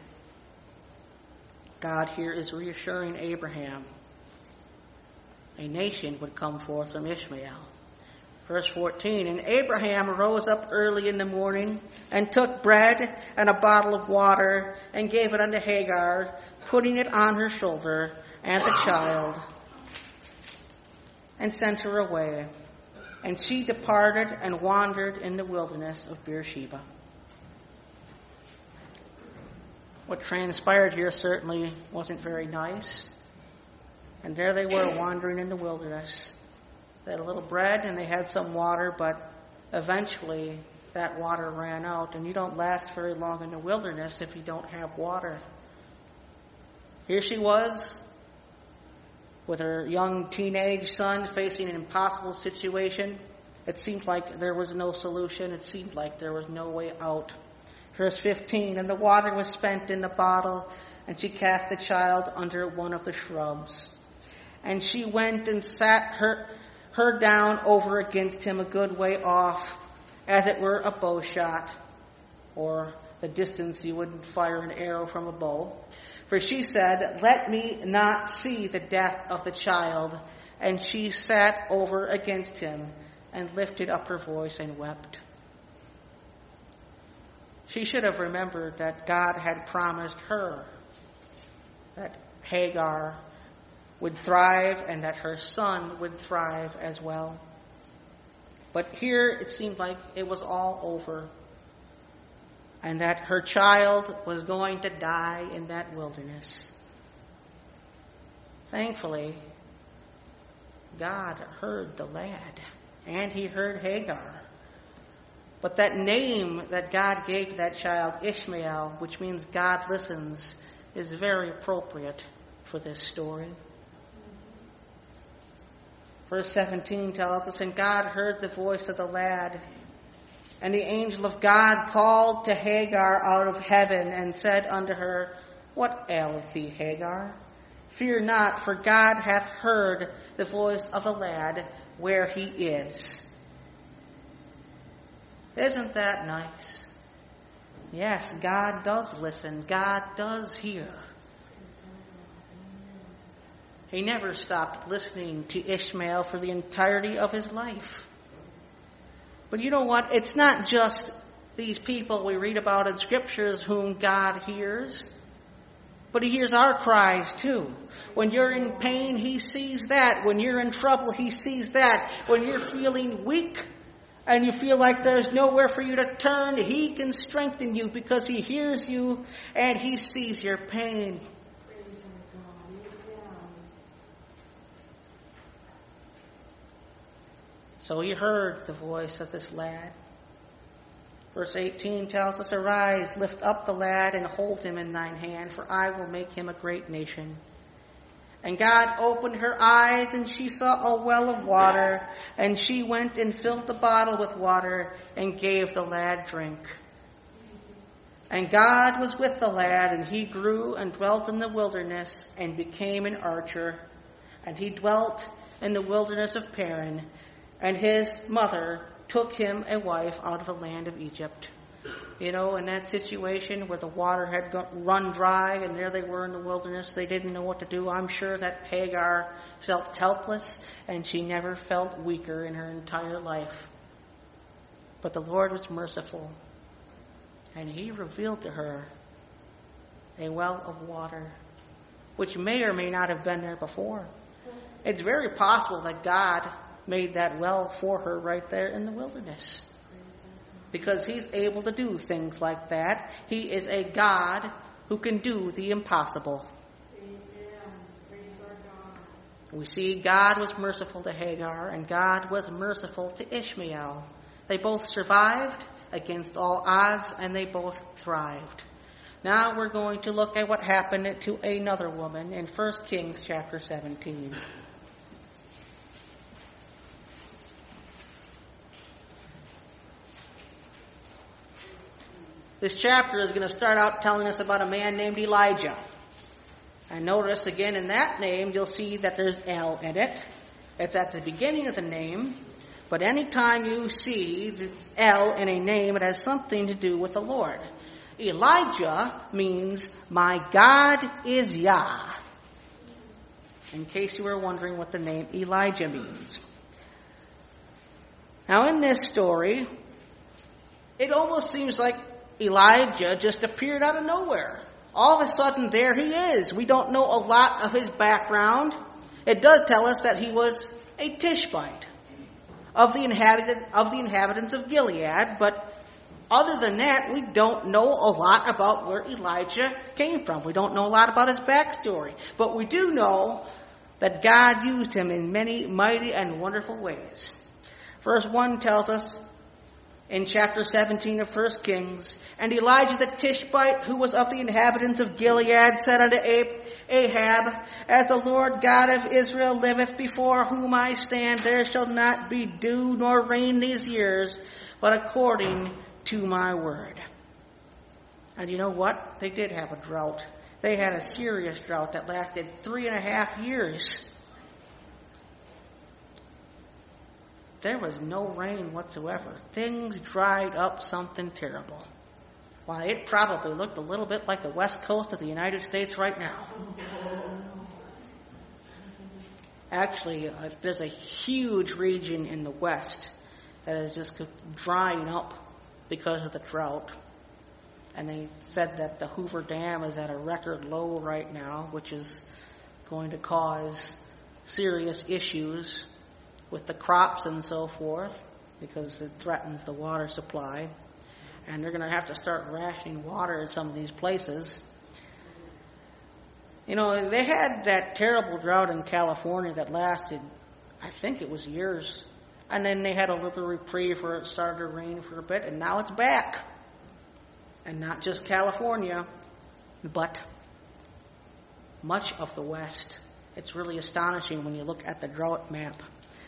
God here is reassuring Abraham. A nation would come forth from Ishmael. Verse 14, "And Abraham rose up early in the morning, and took bread and a bottle of water, and gave it unto Hagar, putting it on her shoulder, and the child, and sent her away. And she departed and wandered in the wilderness of Beersheba." What transpired here certainly wasn't very nice. And there they were, wandering in the wilderness. They had a little bread and they had some water, but eventually that water ran out. And you don't last very long in the wilderness if you don't have water. Here she was, with her young teenage son, facing an impossible situation. It seemed like there was no solution. It seemed like there was no way out. Verse 15, "And the water was spent in the bottle, and she cast the child under one of the shrubs. And she went and sat her down over against him a good way off, as it were a bow shot," or the distance you would fire an arrow from a bow. "For she said, Let me not see the death of the child. And she sat over against him, and lifted up her voice and wept." She should have remembered that God had promised her that Hagar would thrive and that her son would thrive as well. But here it seemed like it was all over, and that her child was going to die in that wilderness. Thankfully, God heard the lad, and he heard Hagar. But that name that God gave to that child, Ishmael, which means God listens, is very appropriate for this story. Verse 17 tells us, "And God heard the voice of the lad, and the angel of God called to Hagar out of heaven, and said unto her, What aileth thee, Hagar? Fear not, for God hath heard the voice of the lad where he is." Isn't that nice? Yes, God does listen. God does hear. He never stopped listening to Ishmael for the entirety of his life. But you know what? It's not just these people we read about in scriptures whom God hears, But he hears our cries too. When you're in pain, he sees that. When you're in trouble, he sees that. When you're feeling weak and you feel like there's nowhere for you to turn, he can strengthen you because he hears you and he sees your pain. So he heard the voice of this lad. Verse 18 tells us, Arise, lift up the lad, and hold him in thine hand, for I will make him a great nation. And God opened her eyes, and she saw a well of water, and she went and filled the bottle with water, and gave the lad drink. And God was with the lad, and he grew and dwelt in the wilderness, and became an archer. And he dwelt in the wilderness of Paran, and his mother took him a wife out of the land of Egypt. You know, in that situation where the water had run dry and there they were in the wilderness, they didn't know what to do. I'm sure that Hagar felt helpless and she never felt weaker in her entire life. But the Lord was merciful and he revealed to her a well of water, which may or may not have been there before. It's very possible that God made that well for her right there in the wilderness. Because he's able to do things like that. He is a God who can do the impossible. We see God was merciful to Hagar and God was merciful to Ishmael. They both survived against all odds and they both thrived. Now we're going to look at what happened to another woman in 1 Kings chapter 17. This chapter is going to start out telling us about a man named Elijah. And notice again in that name, you'll see that there's L in it. It's at the beginning of the name. But anytime you see the L in a name, it has something to do with the Lord. Elijah means, my God is Yah. In case you were wondering what the name Elijah means. Now in this story, it almost seems like Elijah just appeared out of nowhere. All of a sudden, there he is. We don't know a lot of his background. It does tell us that he was a Tishbite of the inhabitants of Gilead, but other than that, we don't know a lot about where Elijah came from. We don't know a lot about his backstory, but we do know that God used him in many mighty and wonderful ways. Verse 1 tells us, in chapter 17 of 1 Kings, and Elijah the Tishbite, who was of the inhabitants of Gilead, said unto Ahab, As the Lord God of Israel liveth, before whom I stand, there shall not be dew nor rain these years, but according to my word. And you know what? They did have a drought. They had a serious drought that lasted 3.5 years. There was no rain whatsoever. Things dried up something terrible. Why, it probably looked a little bit like the west coast of the United States right now. Actually, there's a huge region in the west that is just drying up because of the drought. And they said that the Hoover Dam is at a record low right now, which is going to cause serious issues with the crops and so forth, because it threatens the water supply. And they're going to have to start rationing water in some of these places. You know, they had that terrible drought in California that lasted, I think it was years. And then they had a little reprieve where it started to rain for a bit, and now it's back. And not just California, but much of the West. It's really astonishing when you look at the drought map.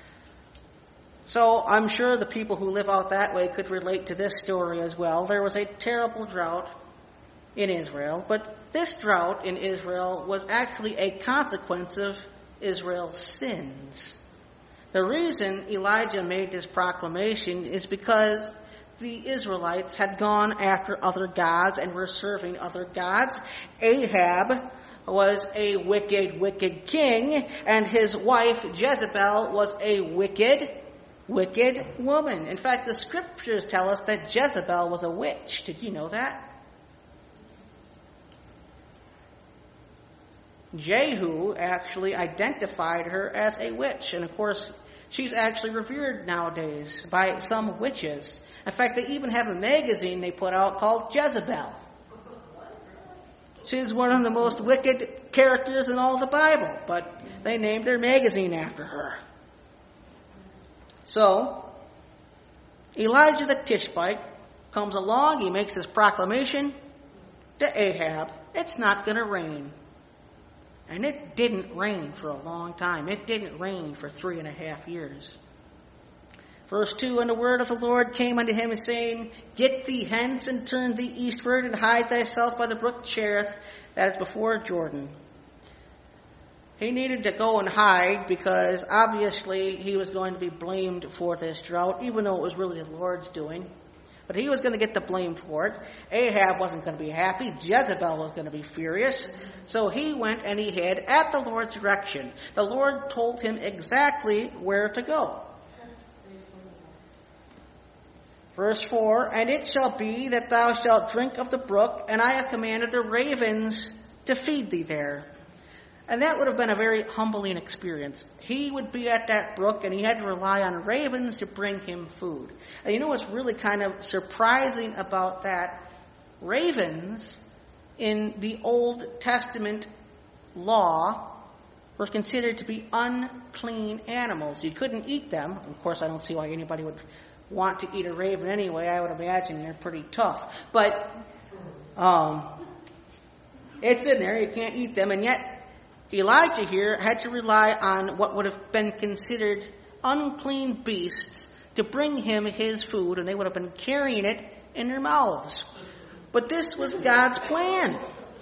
So I'm sure the people who live out that way could relate to this story as well. There was a terrible drought in Israel, but this drought in Israel was actually a consequence of Israel's sins. The reason Elijah made this proclamation is because the Israelites had gone after other gods and were serving other gods. Ahab was a wicked, wicked king, and his wife Jezebel was a wicked woman. In fact, the scriptures tell us that Jezebel was a witch. Did you know that? Jehu actually identified her as a witch. And of course, she's actually revered nowadays by some witches. In fact, they even have a magazine they put out called Jezebel. She's one of the most wicked characters in all the Bible, but they named their magazine after her. So, Elijah the Tishbite comes along, he makes this proclamation to Ahab, it's not going to rain. And it didn't rain for a long time. It didn't rain for 3.5 years. Verse 2, and the word of the Lord came unto him, saying, Get thee hence, and turn thee eastward, and hide thyself by the brook Cherith, that is before Jordan. He needed to go and hide because obviously he was going to be blamed for this drought, even though it was really the Lord's doing. But he was going to get the blame for it. Ahab wasn't going to be happy. Jezebel was going to be furious. So he went and he hid at the Lord's direction. The Lord told him exactly where to go. Verse 4, and it shall be that thou shalt drink of the brook, and I have commanded the ravens to feed thee there. And that would have been a very humbling experience. He would be at that brook, and he had to rely on ravens to bring him food. And you know what's really kind of surprising about that? Ravens in the Old Testament law were considered to be unclean animals. You couldn't eat them. Of course, I don't see why anybody would want to eat a raven anyway. I would imagine they're pretty tough. But it's in there. You can't eat them. And yet, Elijah here had to rely on what would have been considered unclean beasts to bring him his food, and they would have been carrying it in their mouths. But this was God's plan.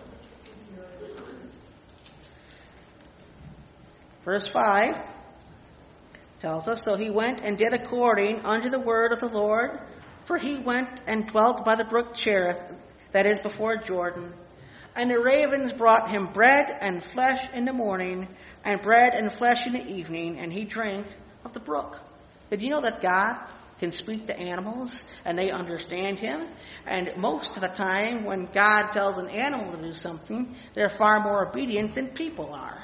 Verse 5 tells us, So he went and did according unto the word of the Lord, for he went and dwelt by the brook Cherith, that is before Jordan. And the ravens brought him bread and flesh in the morning, and bread and flesh in the evening, and he drank of the brook. Did you know that God can speak to animals, and they understand him? And most of the time, when God tells an animal to do something, they're far more obedient than people are.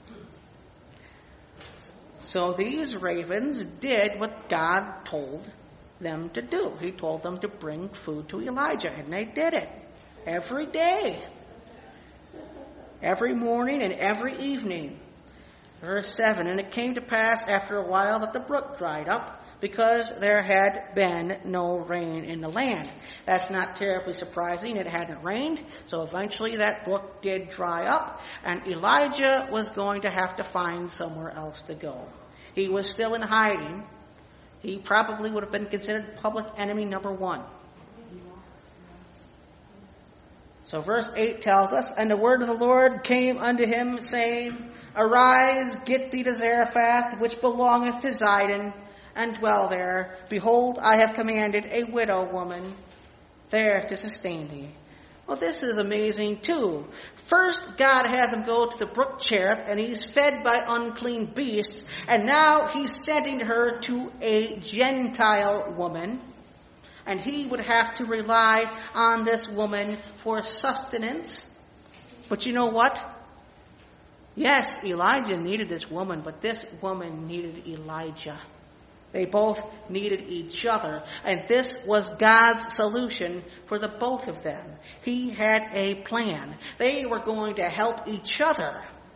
So these ravens did what God told them to do. He told them to bring food to Elijah, and they did it every day. Every morning and every evening. Verse 7, and it came to pass after a while that the brook dried up, because there had been no rain in the land. That's not terribly surprising. It hadn't rained, so eventually that brook did dry up, and Elijah was going to have to find somewhere else to go. He was still in hiding. He probably would have been considered public enemy number 1. So verse 8 tells us, and the word of the Lord came unto him, saying, Arise, get thee to Zarephath, which belongeth to Zidon, and dwell there. Behold, I have commanded a widow woman there to sustain thee. Well, this is amazing too. First, God has him go to the brook Cherith, and he's fed by unclean beasts, and now he's sending her to a Gentile woman. And he would have to rely on this woman for sustenance. But you know what? Yes, Elijah needed this woman, but this woman needed Elijah. They both needed each other. And this was God's solution for the both of them. He had a plan. They were going to help each other.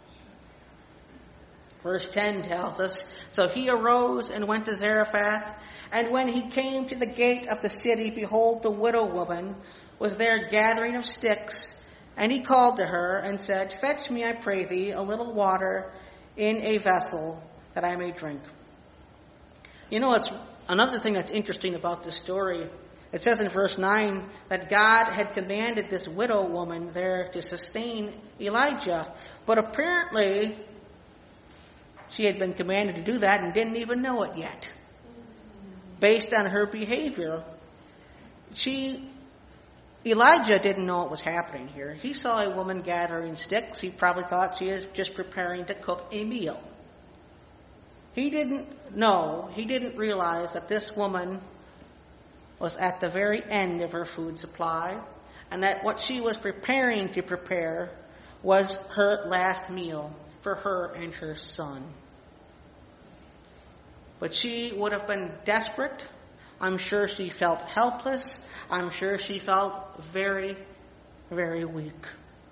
Verse 10 tells us, So he arose and went to Zarephath, and when he came to the gate of the city, behold, the widow woman was there gathering of sticks. And he called to her and said, Fetch me, I pray thee, a little water in a vessel, that I may drink. You know, it's another thing that's interesting about this story. It says in verse 9 that God had commanded this widow woman there to sustain Elijah. But apparently, she had been commanded to do that and didn't even know it yet. Based on her behavior, Elijah didn't know what was happening here. He saw a woman gathering sticks. He probably thought she was just preparing to cook a meal. He didn't realize that this woman was at the very end of her food supply, and that what she was preparing to prepare was her last meal for her and her son. But she would have been desperate. I'm sure she felt helpless. I'm sure she felt very, very weak.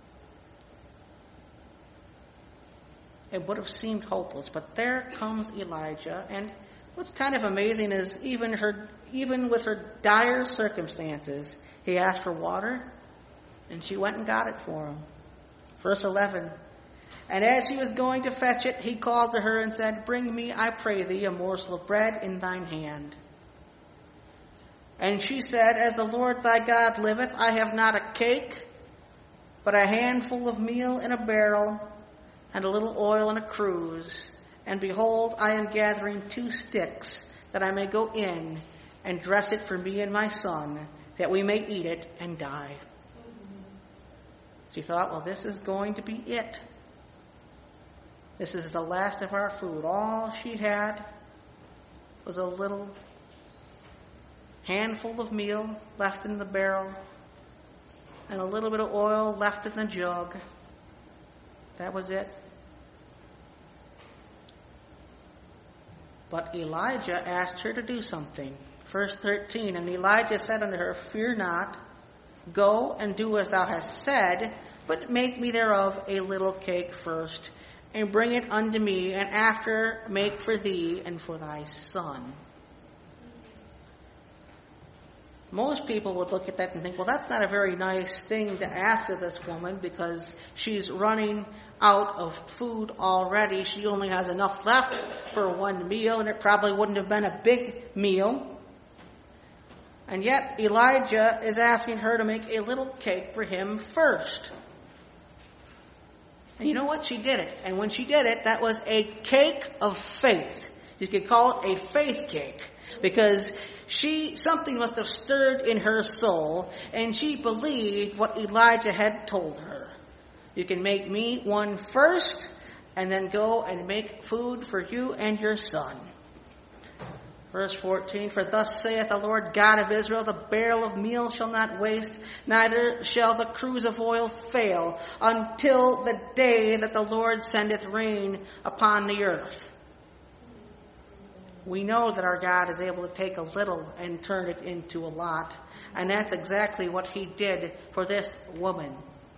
It would have seemed hopeless, but there comes Elijah, and what's kind of amazing is even with her dire circumstances, he asked for water, and she went and got it for him. Verse 11, and as he was going to fetch it, he called to her and said, bring me, I pray thee, a morsel of bread in thine hand. And she said, as the Lord thy God liveth, I have not a cake, but a handful of meal in a barrel, and a little oil in a cruse. And behold, I am gathering 2 sticks, that I may go in and dress it for me and my son, that we may eat it and die. She thought, well, this is going to be it. This is the last of our food. All she had was a little handful of meal left in the barrel and a little bit of oil left in the jug. That was it. But Elijah asked her to do something. Verse 13, and Elijah said unto her, fear not, go and do as thou hast said, but make me thereof a little cake first, and bring it unto me, and after make for thee and for thy son. Most people would look at that and think, well, that's not a very nice thing to ask of this woman, because she's running out of food already. She only has enough left for one meal, and it probably wouldn't have been a big meal. And yet Elijah is asking her to make a little cake for him first. And you know what? She did it. And when she did it, that was a cake of faith. You could call it a faith cake, because something must have stirred in her soul, and she believed what Elijah had told her. You can make me one first, and then go and make food for you and your son. Verse 14, for thus saith the Lord God of Israel, the barrel of meal shall not waste, neither shall the cruse of oil fail, until the day that the Lord sendeth rain upon the earth. We know that our God is able to take a little and turn it into a lot. And that's exactly what he did for this woman.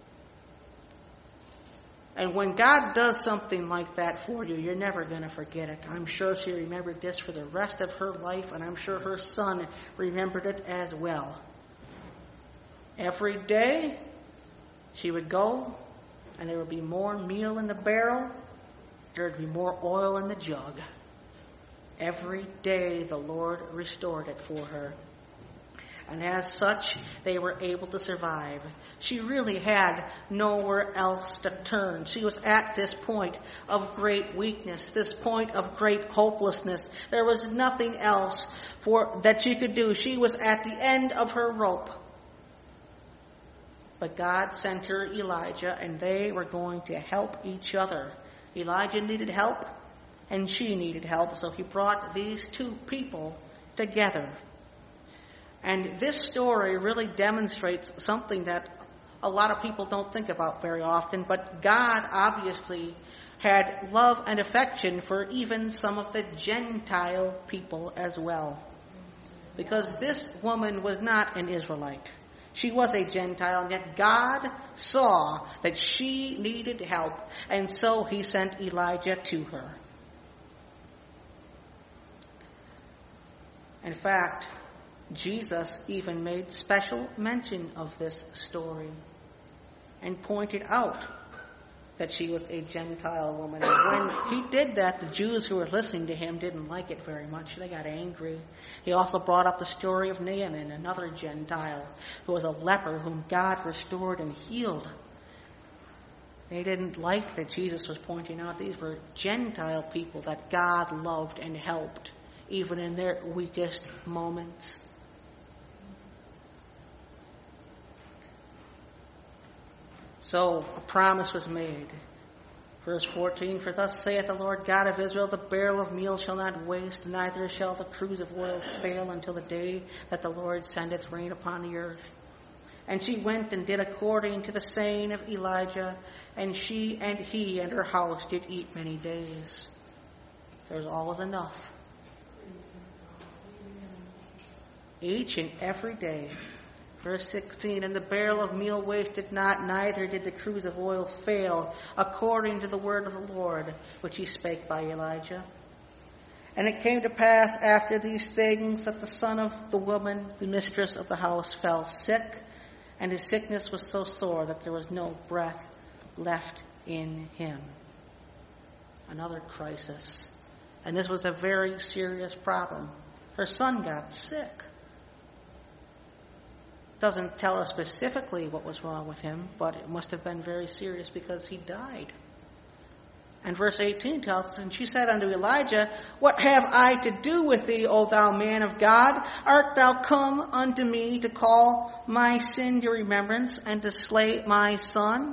And when God does something like that for you, you're never going to forget it. I'm sure she remembered this for the rest of her life, and I'm sure her son remembered it as well. Every day, she would go, and there would be more meal in the barrel. There would be more oil in the jug. Every day the Lord restored it for her. And as such, they were able to survive. She really had nowhere else to turn. She was at this point of great weakness, this point of great hopelessness. There was nothing else that she could do. She was at the end of her rope. But God sent her Elijah, and they were going to help each other. Elijah needed help, and she needed help, so he brought these 2 people together. And this story really demonstrates something that a lot of people don't think about very often, but God obviously had love and affection for even some of the Gentile people as well. Because this woman was not an Israelite. She was a Gentile, and yet God saw that she needed help, and so he sent Elijah to her. In fact, Jesus even made special mention of this story and pointed out that she was a Gentile woman. And when he did that, the Jews who were listening to him didn't like it very much. They got angry. He also brought up the story of Naaman, another Gentile who was a leper whom God restored and healed. They didn't like that Jesus was pointing out these were Gentile people that God loved and helped, even in their weakest moments. So a promise was made. Verse 14, for thus saith the Lord God of Israel, the barrel of meal shall not waste, neither shall the cruse of oil fail until the day that the Lord sendeth rain upon the earth. And she went and did according to the saying of Elijah, and she and he and her house did eat many days. There's always enough. Each and every day. Verse 16, and the barrel of meal wasted not, neither did the cruse of oil fail, according to the word of the Lord, which he spake by Elijah. And it came to pass after these things that the son of the woman, the mistress of the house, fell sick, and his sickness was so sore that there was no breath left in him. Another crisis. And this was a very serious problem. Her son got sick. Doesn't tell us specifically what was wrong with him, but it must have been very serious because he died. And verse 18 tells us, and she said unto Elijah, what have I to do with thee, O thou man of God? Art thou come unto me to call my sin to remembrance and to slay my son?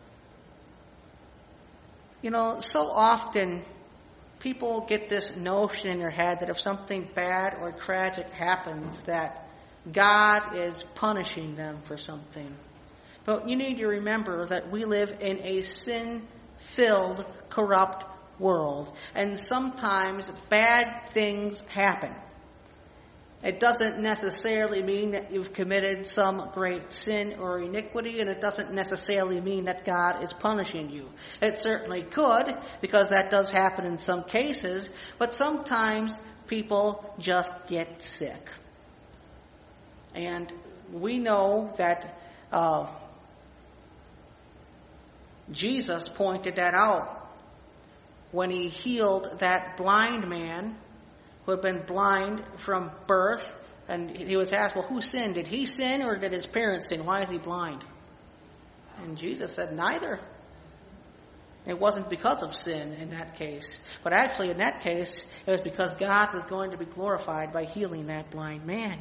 You know, so often people get this notion in their head that if something bad or tragic happens, that God is punishing them for something. But you need to remember that we live in a sin-filled, corrupt world. And sometimes bad things happen. It doesn't necessarily mean that you've committed some great sin or iniquity, and it doesn't necessarily mean that God is punishing you. It certainly could, because that does happen in some cases, but sometimes people just get sick. And we know that Jesus pointed that out when he healed that blind man who had been blind from birth. And he was asked, well, who sinned? Did he sin or did his parents sin? Why is he blind? And Jesus said, neither. It wasn't because of sin in that case. But actually in that case, it was because God was going to be glorified by healing that blind man.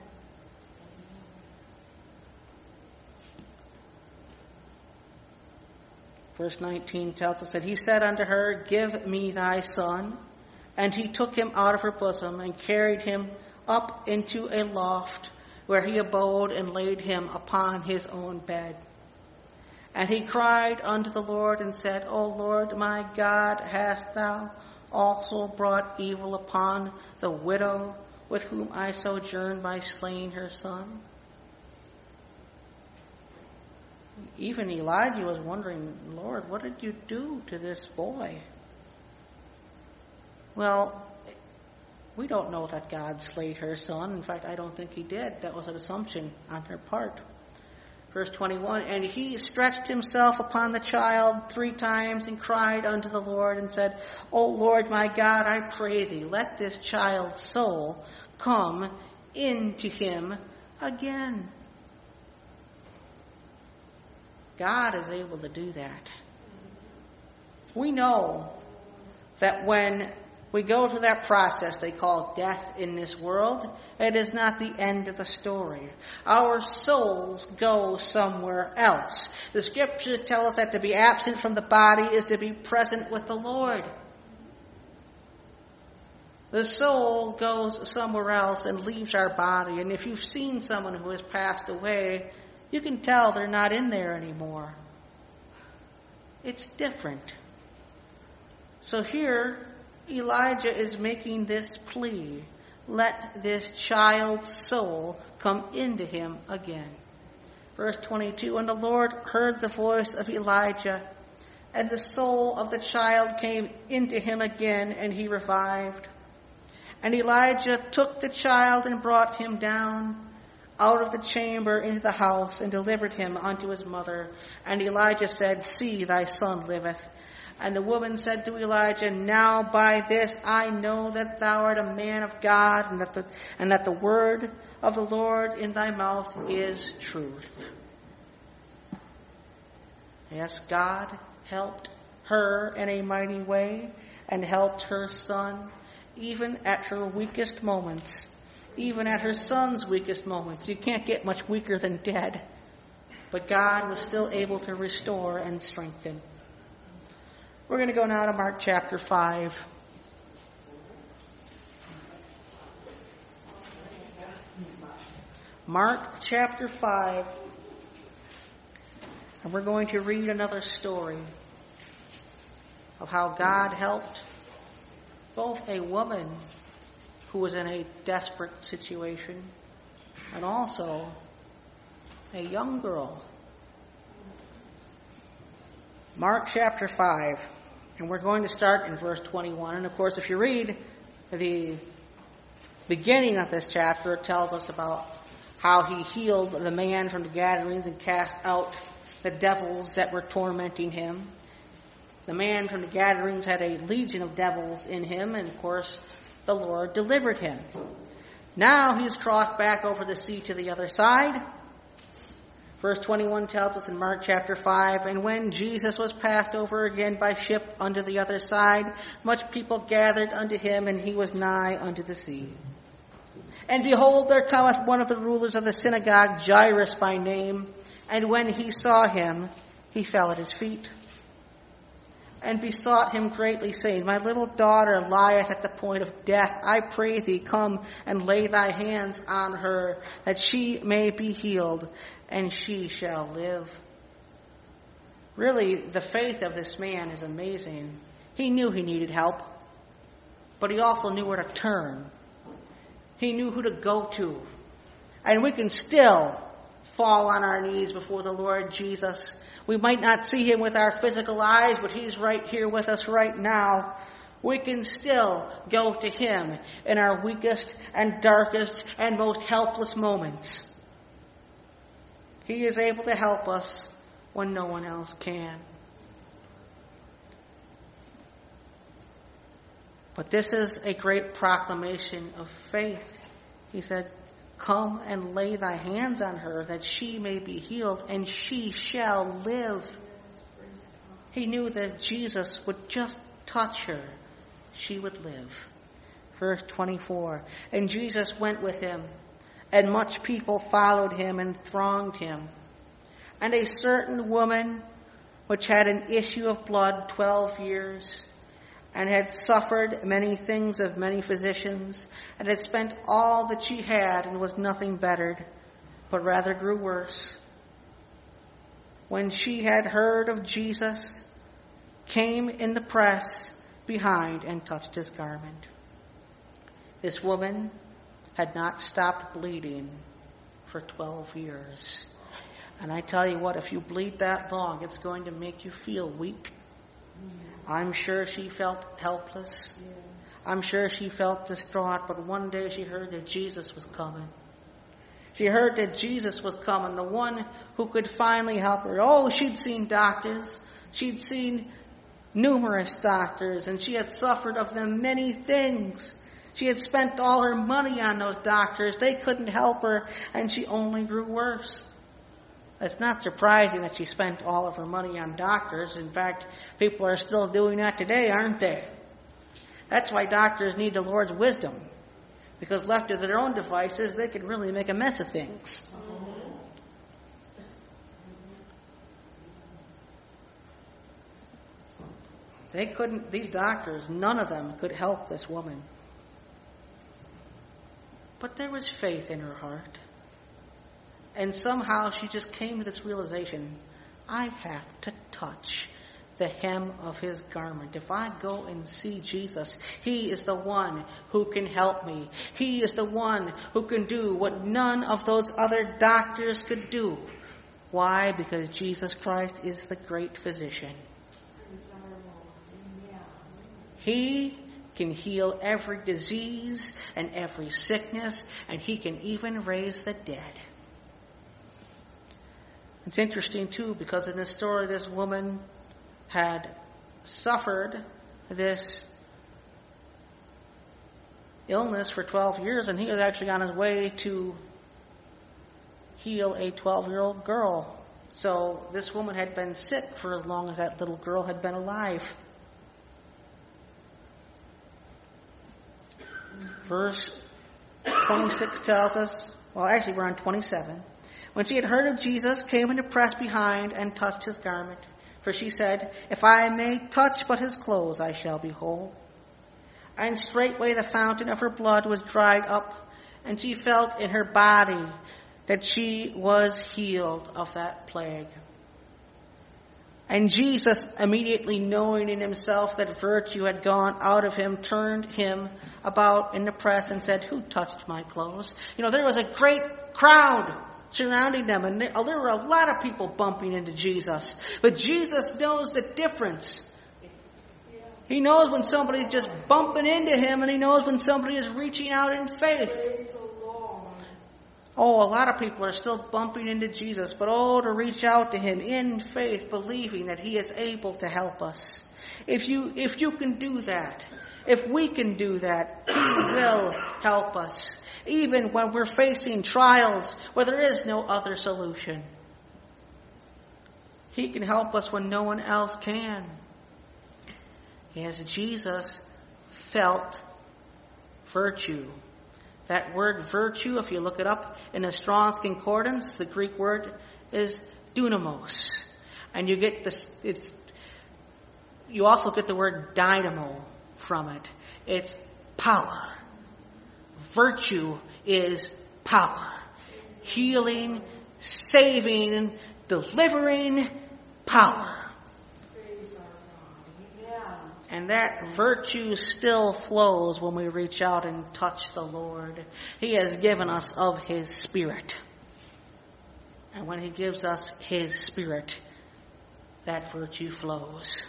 Verse 19 tells us that he said unto her, give me thy son. And he took him out of her bosom and carried him up into a loft where he abode and laid him upon his own bed. And he cried unto the Lord and said, O Lord my God, hast thou also brought evil upon the widow with whom I sojourn by slaying her son? Even Elijah was wondering, Lord, what did you do to this boy? Well, we don't know that God slayed her son. In fact, I don't think he did. That was an assumption on her part. Verse 21, and he stretched himself upon the child 3 times and cried unto the Lord and said, O Lord my God, I pray thee, let this child's soul come into him again. God is able to do that. We know that when we go through that process they call death in this world, it is not the end of the story. Our souls go somewhere else. The scriptures tell us that to be absent from the body is to be present with the Lord. The soul goes somewhere else and leaves our body. And if you've seen someone who has passed away, you can tell they're not in there anymore. It's different. So here, Elijah is making this plea. Let this child's soul come into him again. Verse 22, and the Lord heard the voice of Elijah, and the soul of the child came into him again, and he revived. And Elijah took the child and brought him down out of the chamber into the house and delivered him unto his mother. And Elijah said, see, thy son liveth. And the woman said to Elijah, now by this I know that thou art a man of God, and that the word of the Lord in thy mouth is truth. Yes, God helped her in a mighty way and helped her son even at her weakest moments. Even at her son's weakest moments. You can't get much weaker than dead. But God was still able to restore and strengthen. We're going to go now to Mark chapter 5. Mark chapter 5, And we're going to read another story of how God helped both a woman who was in a desperate situation and also a young girl. Mark chapter 5, and we're going to start in verse 21. And of course, if you read the beginning of this chapter, it tells us about how he healed the man from the Gadarenes and cast out the devils that were tormenting him. The man from the Gadarenes had a legion of devils in him, and of course, the Lord delivered him. Now he's crossed back over the sea to the other side. Verse 21 tells us in Mark chapter 5, and when Jesus was passed over again by ship unto the other side, much people gathered unto him, and he was nigh unto the sea. And behold, there cometh one of the rulers of the synagogue, Jairus by name, and when he saw him, he fell at his feet, and besought him greatly, saying, My little daughter lieth at the point of death. I pray thee, come and lay thy hands on her, that she may be healed, and she shall live. Really, the faith of this man is amazing. He knew he needed help, but he also knew where to turn. He knew who to go to. And we can still fall on our knees before the Lord Jesus. We might not see him with our physical eyes, but he's right here with us right now. We can still go to him in our weakest and darkest and most helpless moments. He is able to help us when no one else can. But this is a great proclamation of faith. He said, Come and lay thy hands on her, that she may be healed, and she shall live. He knew that if Jesus would just touch her, she would live. Verse 24, and Jesus went with him, and much people followed him and thronged him. And a certain woman, which had an issue of blood 12 years, and had suffered many things of many physicians, and had spent all that she had, and was nothing bettered, but rather grew worse, when she had heard of Jesus, came in the press behind and touched his garment. This woman had not stopped bleeding for 12 years. And I tell you what, if you bleed that long, it's going to make you feel weak. I'm sure she felt helpless. I'm sure she felt distraught, but one day she heard that Jesus was coming. She heard that Jesus was coming, the one who could finally help her. Oh, she'd seen doctors. She'd seen numerous doctors, and she had suffered of them many things. She had spent all her money on those doctors. They couldn't help her, and she only grew worse. It's not surprising that she spent all of her money on doctors. In fact, people are still doing that today, aren't they? That's why doctors need the Lord's wisdom, because left to their own devices, they could really make a mess of things. These doctors, none of them could help this woman. But there was faith in her heart. And somehow she just came to this realization, I have to touch the hem of his garment. If I go and see Jesus, he is the one who can help me. He is the one who can do what none of those other doctors could do. Why? Because Jesus Christ is the great physician. He can heal every disease and every sickness, and he can even raise the dead. It's interesting, too, because in this story, this woman had suffered this illness for 12 years, and he was actually on his way to heal a 12-year-old girl. So this woman had been sick for as long as that little girl had been alive. Verse 26 tells us, well, actually we're on 27. When she had heard of Jesus, came in the press behind and touched his garment. For she said, If I may touch but his clothes, I shall be whole. And straightway the fountain of her blood was dried up, and she felt in her body that she was healed of that plague. And Jesus, immediately knowing in himself that virtue had gone out of him, turned him about in the press and said, "Who touched my clothes?" There was a great crowd surrounding them, and there were a lot of people bumping into Jesus. But Jesus knows the difference. He knows when somebody's just bumping into him, and he knows when somebody is reaching out in faith. Oh, a lot of people are still bumping into Jesus, but to reach out to him in faith, believing that he is able to help us. If you can do that, if we can do that, he will help us, even when we're facing trials where there is no other solution. He can help us when no one else can. As Jesus felt virtue. That word virtue, if you look it up in the Strong's Concordance, the Greek word is dunamos. And you also get the word dynamo from it. It's power. Virtue is power. Healing, saving, delivering power. And that virtue still flows when we reach out and touch the Lord. He has given us of his Spirit. And when he gives us his Spirit, that virtue flows.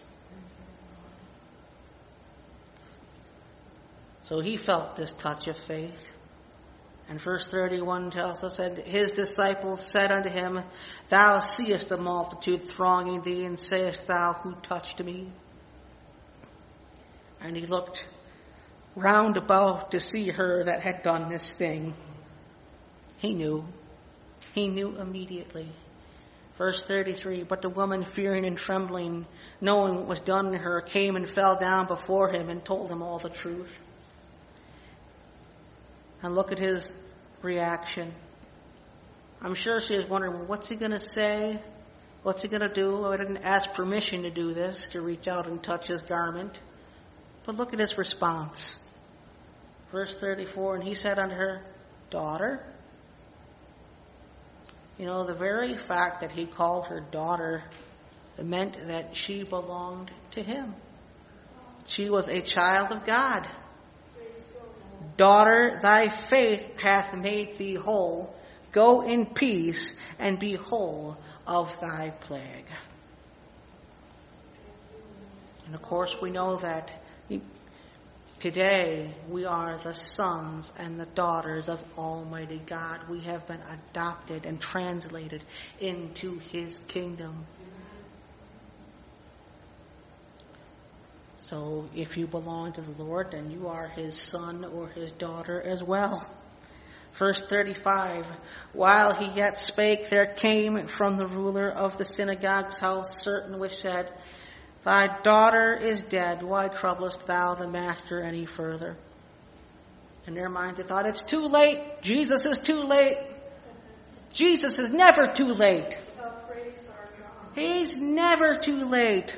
So he felt this touch of faith. And verse 31 tells us that his disciples said unto him, "Thou seest the multitude thronging thee, and sayest thou, Who touched me?" And he looked round about to see her that had done this thing. He knew. He knew immediately. Verse 33, "But the woman, fearing and trembling, knowing what was done to her, came and fell down before him and told him all the truth." And look at his reaction. I'm sure she was wondering, what's he going to say? What's he going to do? I didn't ask permission to do this, to reach out and touch his garment. But look at his response. Verse 34, "And he said unto her, Daughter." The very fact that he called her daughter meant that she belonged to him. She was a child of God. "Daughter, thy faith hath made thee whole. Go in peace and be whole of thy plague." And of course we know that today we are the sons and the daughters of Almighty God. We have been adopted and translated into his kingdom. So if you belong to the Lord, then you are his son or his daughter as well. Verse 35, "While he yet spake, there came from the ruler of the synagogue's house certain which said, Thy daughter is dead. Why troublest thou the master any further?" In their minds they thought, it's too late. Jesus is too late. Jesus is never too late. He's never too late.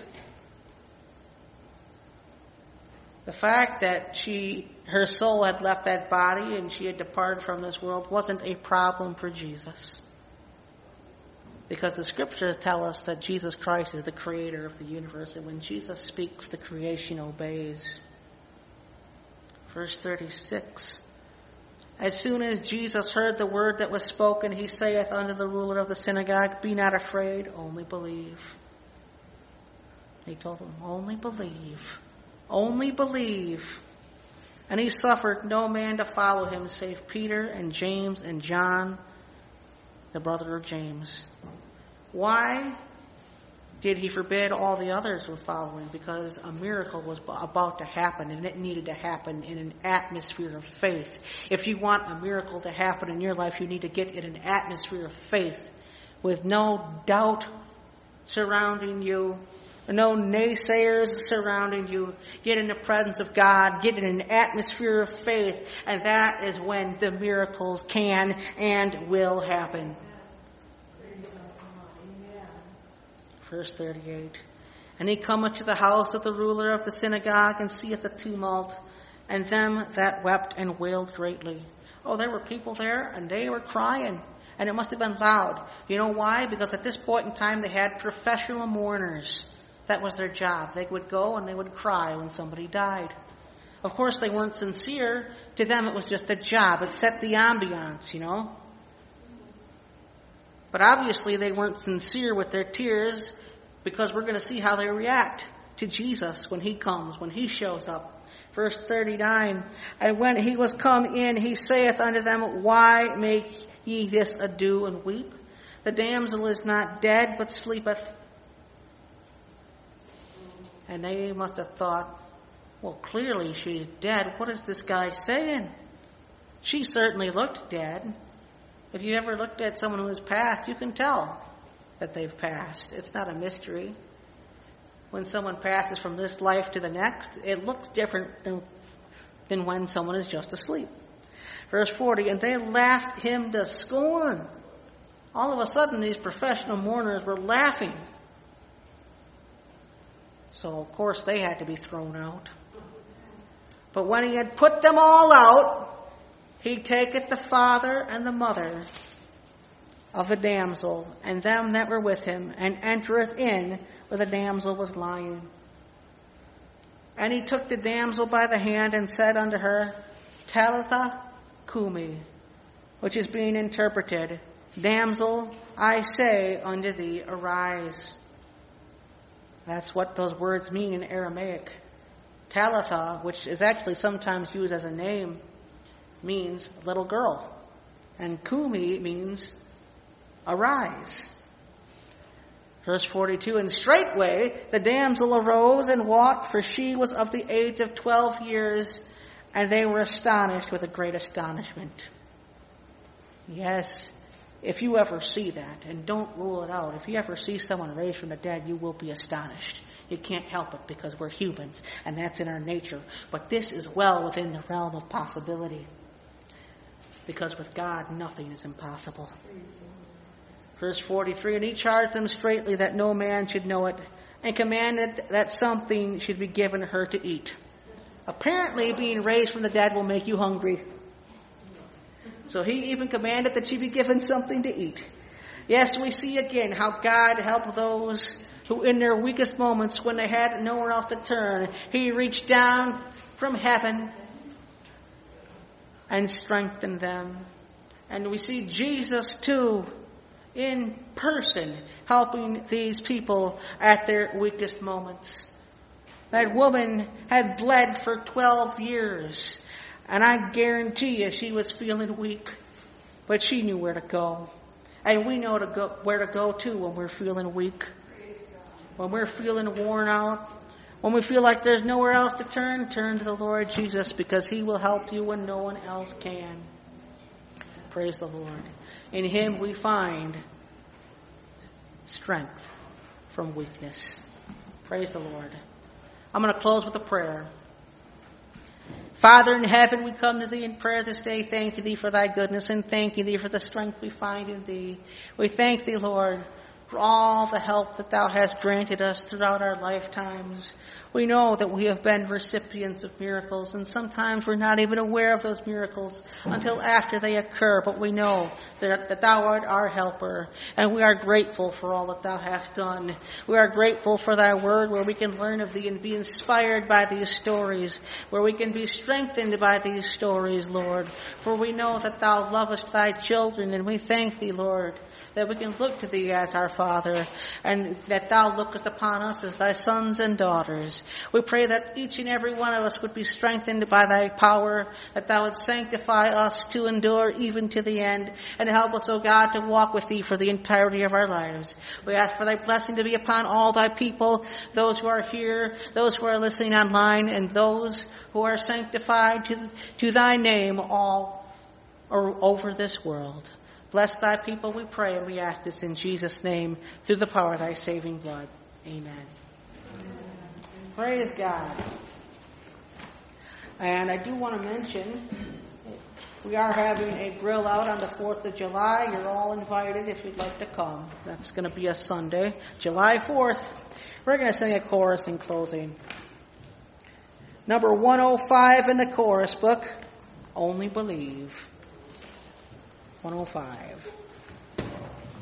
The fact that her soul had left that body and she had departed from this world wasn't a problem for Jesus. Because the scriptures tell us that Jesus Christ is the creator of the universe, and when Jesus speaks, the creation obeys. Verse 36, "As soon as Jesus heard the word that was spoken, he saith unto the ruler of the synagogue, Be not afraid, only believe." He told him, only believe. Only believe. And he suffered no man to follow him, save Peter and James and John, the brother of James. Why did he forbid all the others from following? Because a miracle was about to happen, and it needed to happen in an atmosphere of faith. If you want a miracle to happen in your life, you need to get in an atmosphere of faith with no doubt surrounding you, no naysayers surrounding you. Get in the presence of God, get in an atmosphere of faith, and that is when the miracles can and will happen. Verse 38, "And he cometh to the house of the ruler of the synagogue, and seeth the tumult, and them that wept and wailed greatly." Oh, there were people there, and they were crying. And it must have been loud. You know why? Because at this point in time, they had professional mourners. That was their job. They would go and they would cry when somebody died. Of course, they weren't sincere. To them, it was just a job. It set the ambiance, you know. But obviously, they weren't sincere with their tears, because we're going to see how they react to Jesus when he comes, when he shows up. Verse 39, and when he was come in, he saith unto them, Why make ye this ado and weep? The damsel is not dead, but sleepeth. And they must have thought, well, clearly she's dead. What is this guy saying? She certainly looked dead. If you ever looked at someone who has passed, you can tell that they've passed. It's not a mystery. When someone passes from this life to the next, it looks different than when someone is just asleep. Verse 40, and they laughed him to scorn. All of a sudden, these professional mourners were laughing. So, of course, they had to be thrown out. But when he had put them all out, he taketh the father and the mother of the damsel, and them that were with him, and entereth in where the damsel was lying. And he took the damsel by the hand, and said unto her, Talitha cumi, which is being interpreted, Damsel, I say unto thee, arise. That's what those words mean in Aramaic. Talitha, which is actually sometimes used as a name, means little girl. And cumi means arise. Verse 42, and straightway the damsel arose and walked, for she was of the age of 12 years, and they were astonished with a great astonishment. Yes, if you ever see that, and don't rule it out, if you ever see someone raised from the dead, you will be astonished. You can't help it because we're humans, and that's in our nature. But this is well within the realm of possibility, because with God, nothing is impossible. Verse 43, and he charged them straitly that no man should know it, and commanded that something should be given her to eat. Apparently, being raised from the dead will make you hungry. So he even commanded that she be given something to eat. Yes, we see again how God helped those who in their weakest moments, when they had nowhere else to turn, he reached down from heaven and strengthened them. And we see Jesus too, in person, helping these people at their weakest moments. That woman had bled for 12 years, and I guarantee you she was feeling weak, but she knew where to go. And we know where to go too when we're feeling weak, when we're feeling worn out, when we feel like there's nowhere else to turn to the Lord Jesus, because he will help you when no one else can. Praise the Lord. In him we find strength from weakness. Praise the Lord. I'm going to close with a prayer. Father in heaven, we come to thee in prayer this day. Thank thee for thy goodness, and thank thee for the strength we find in thee. We thank thee, Lord, for all the help that thou hast granted us throughout our lifetimes. We know that we have been recipients of miracles, and sometimes we're not even aware of those miracles until after they occur, but we know that thou art our helper, and we are grateful for all that thou hast done. We are grateful for thy word, where we can learn of thee and be inspired by these stories, where we can be strengthened by these stories, Lord, for we know that thou lovest thy children, and we thank thee, Lord, that we can look to thee as our Father, and that thou lookest upon us as thy sons and daughters. We pray that each and every one of us would be strengthened by thy power, that thou would sanctify us to endure even to the end, and help us, O God, to walk with thee for the entirety of our lives. We ask for thy blessing to be upon all thy people, those who are here, those who are listening online, and those who are sanctified to thy name all over this world. Bless thy people, we pray, and we ask this in Jesus' name, through the power of thy saving blood. Amen. Praise God. And I do want to mention, we are having a grill out on the 4th of July. You're all invited if you'd like to come. That's going to be a Sunday, July 4th. We're going to sing a chorus in closing. Number 105 in the chorus book, Only Believe. 105.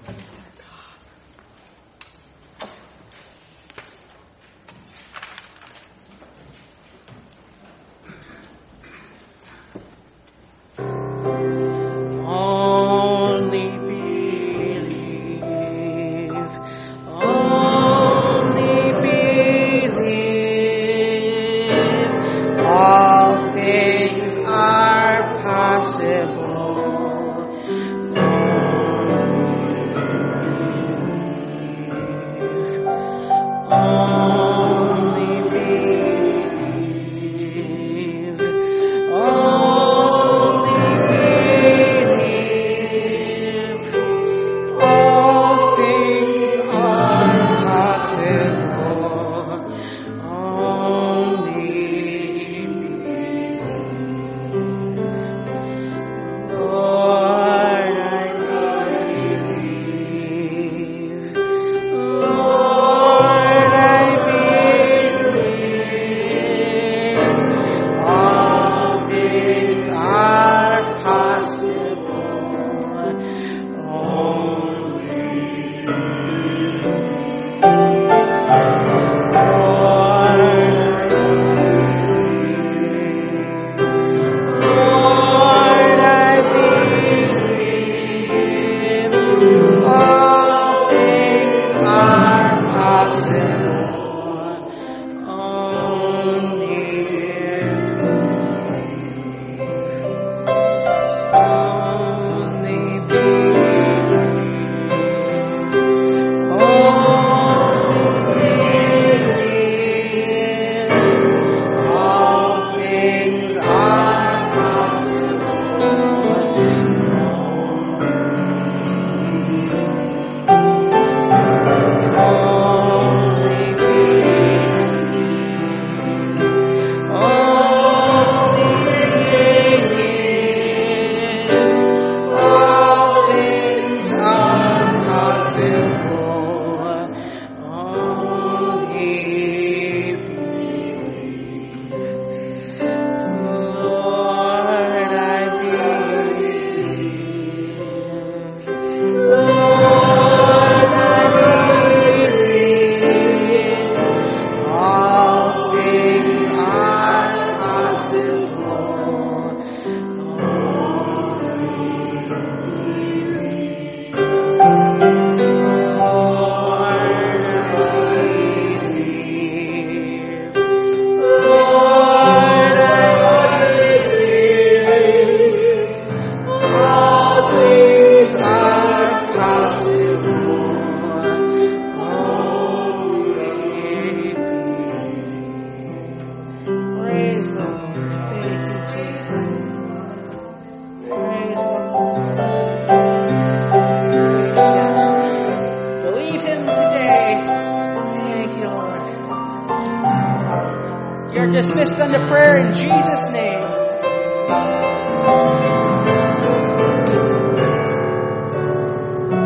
Dismissed unto prayer in Jesus' name.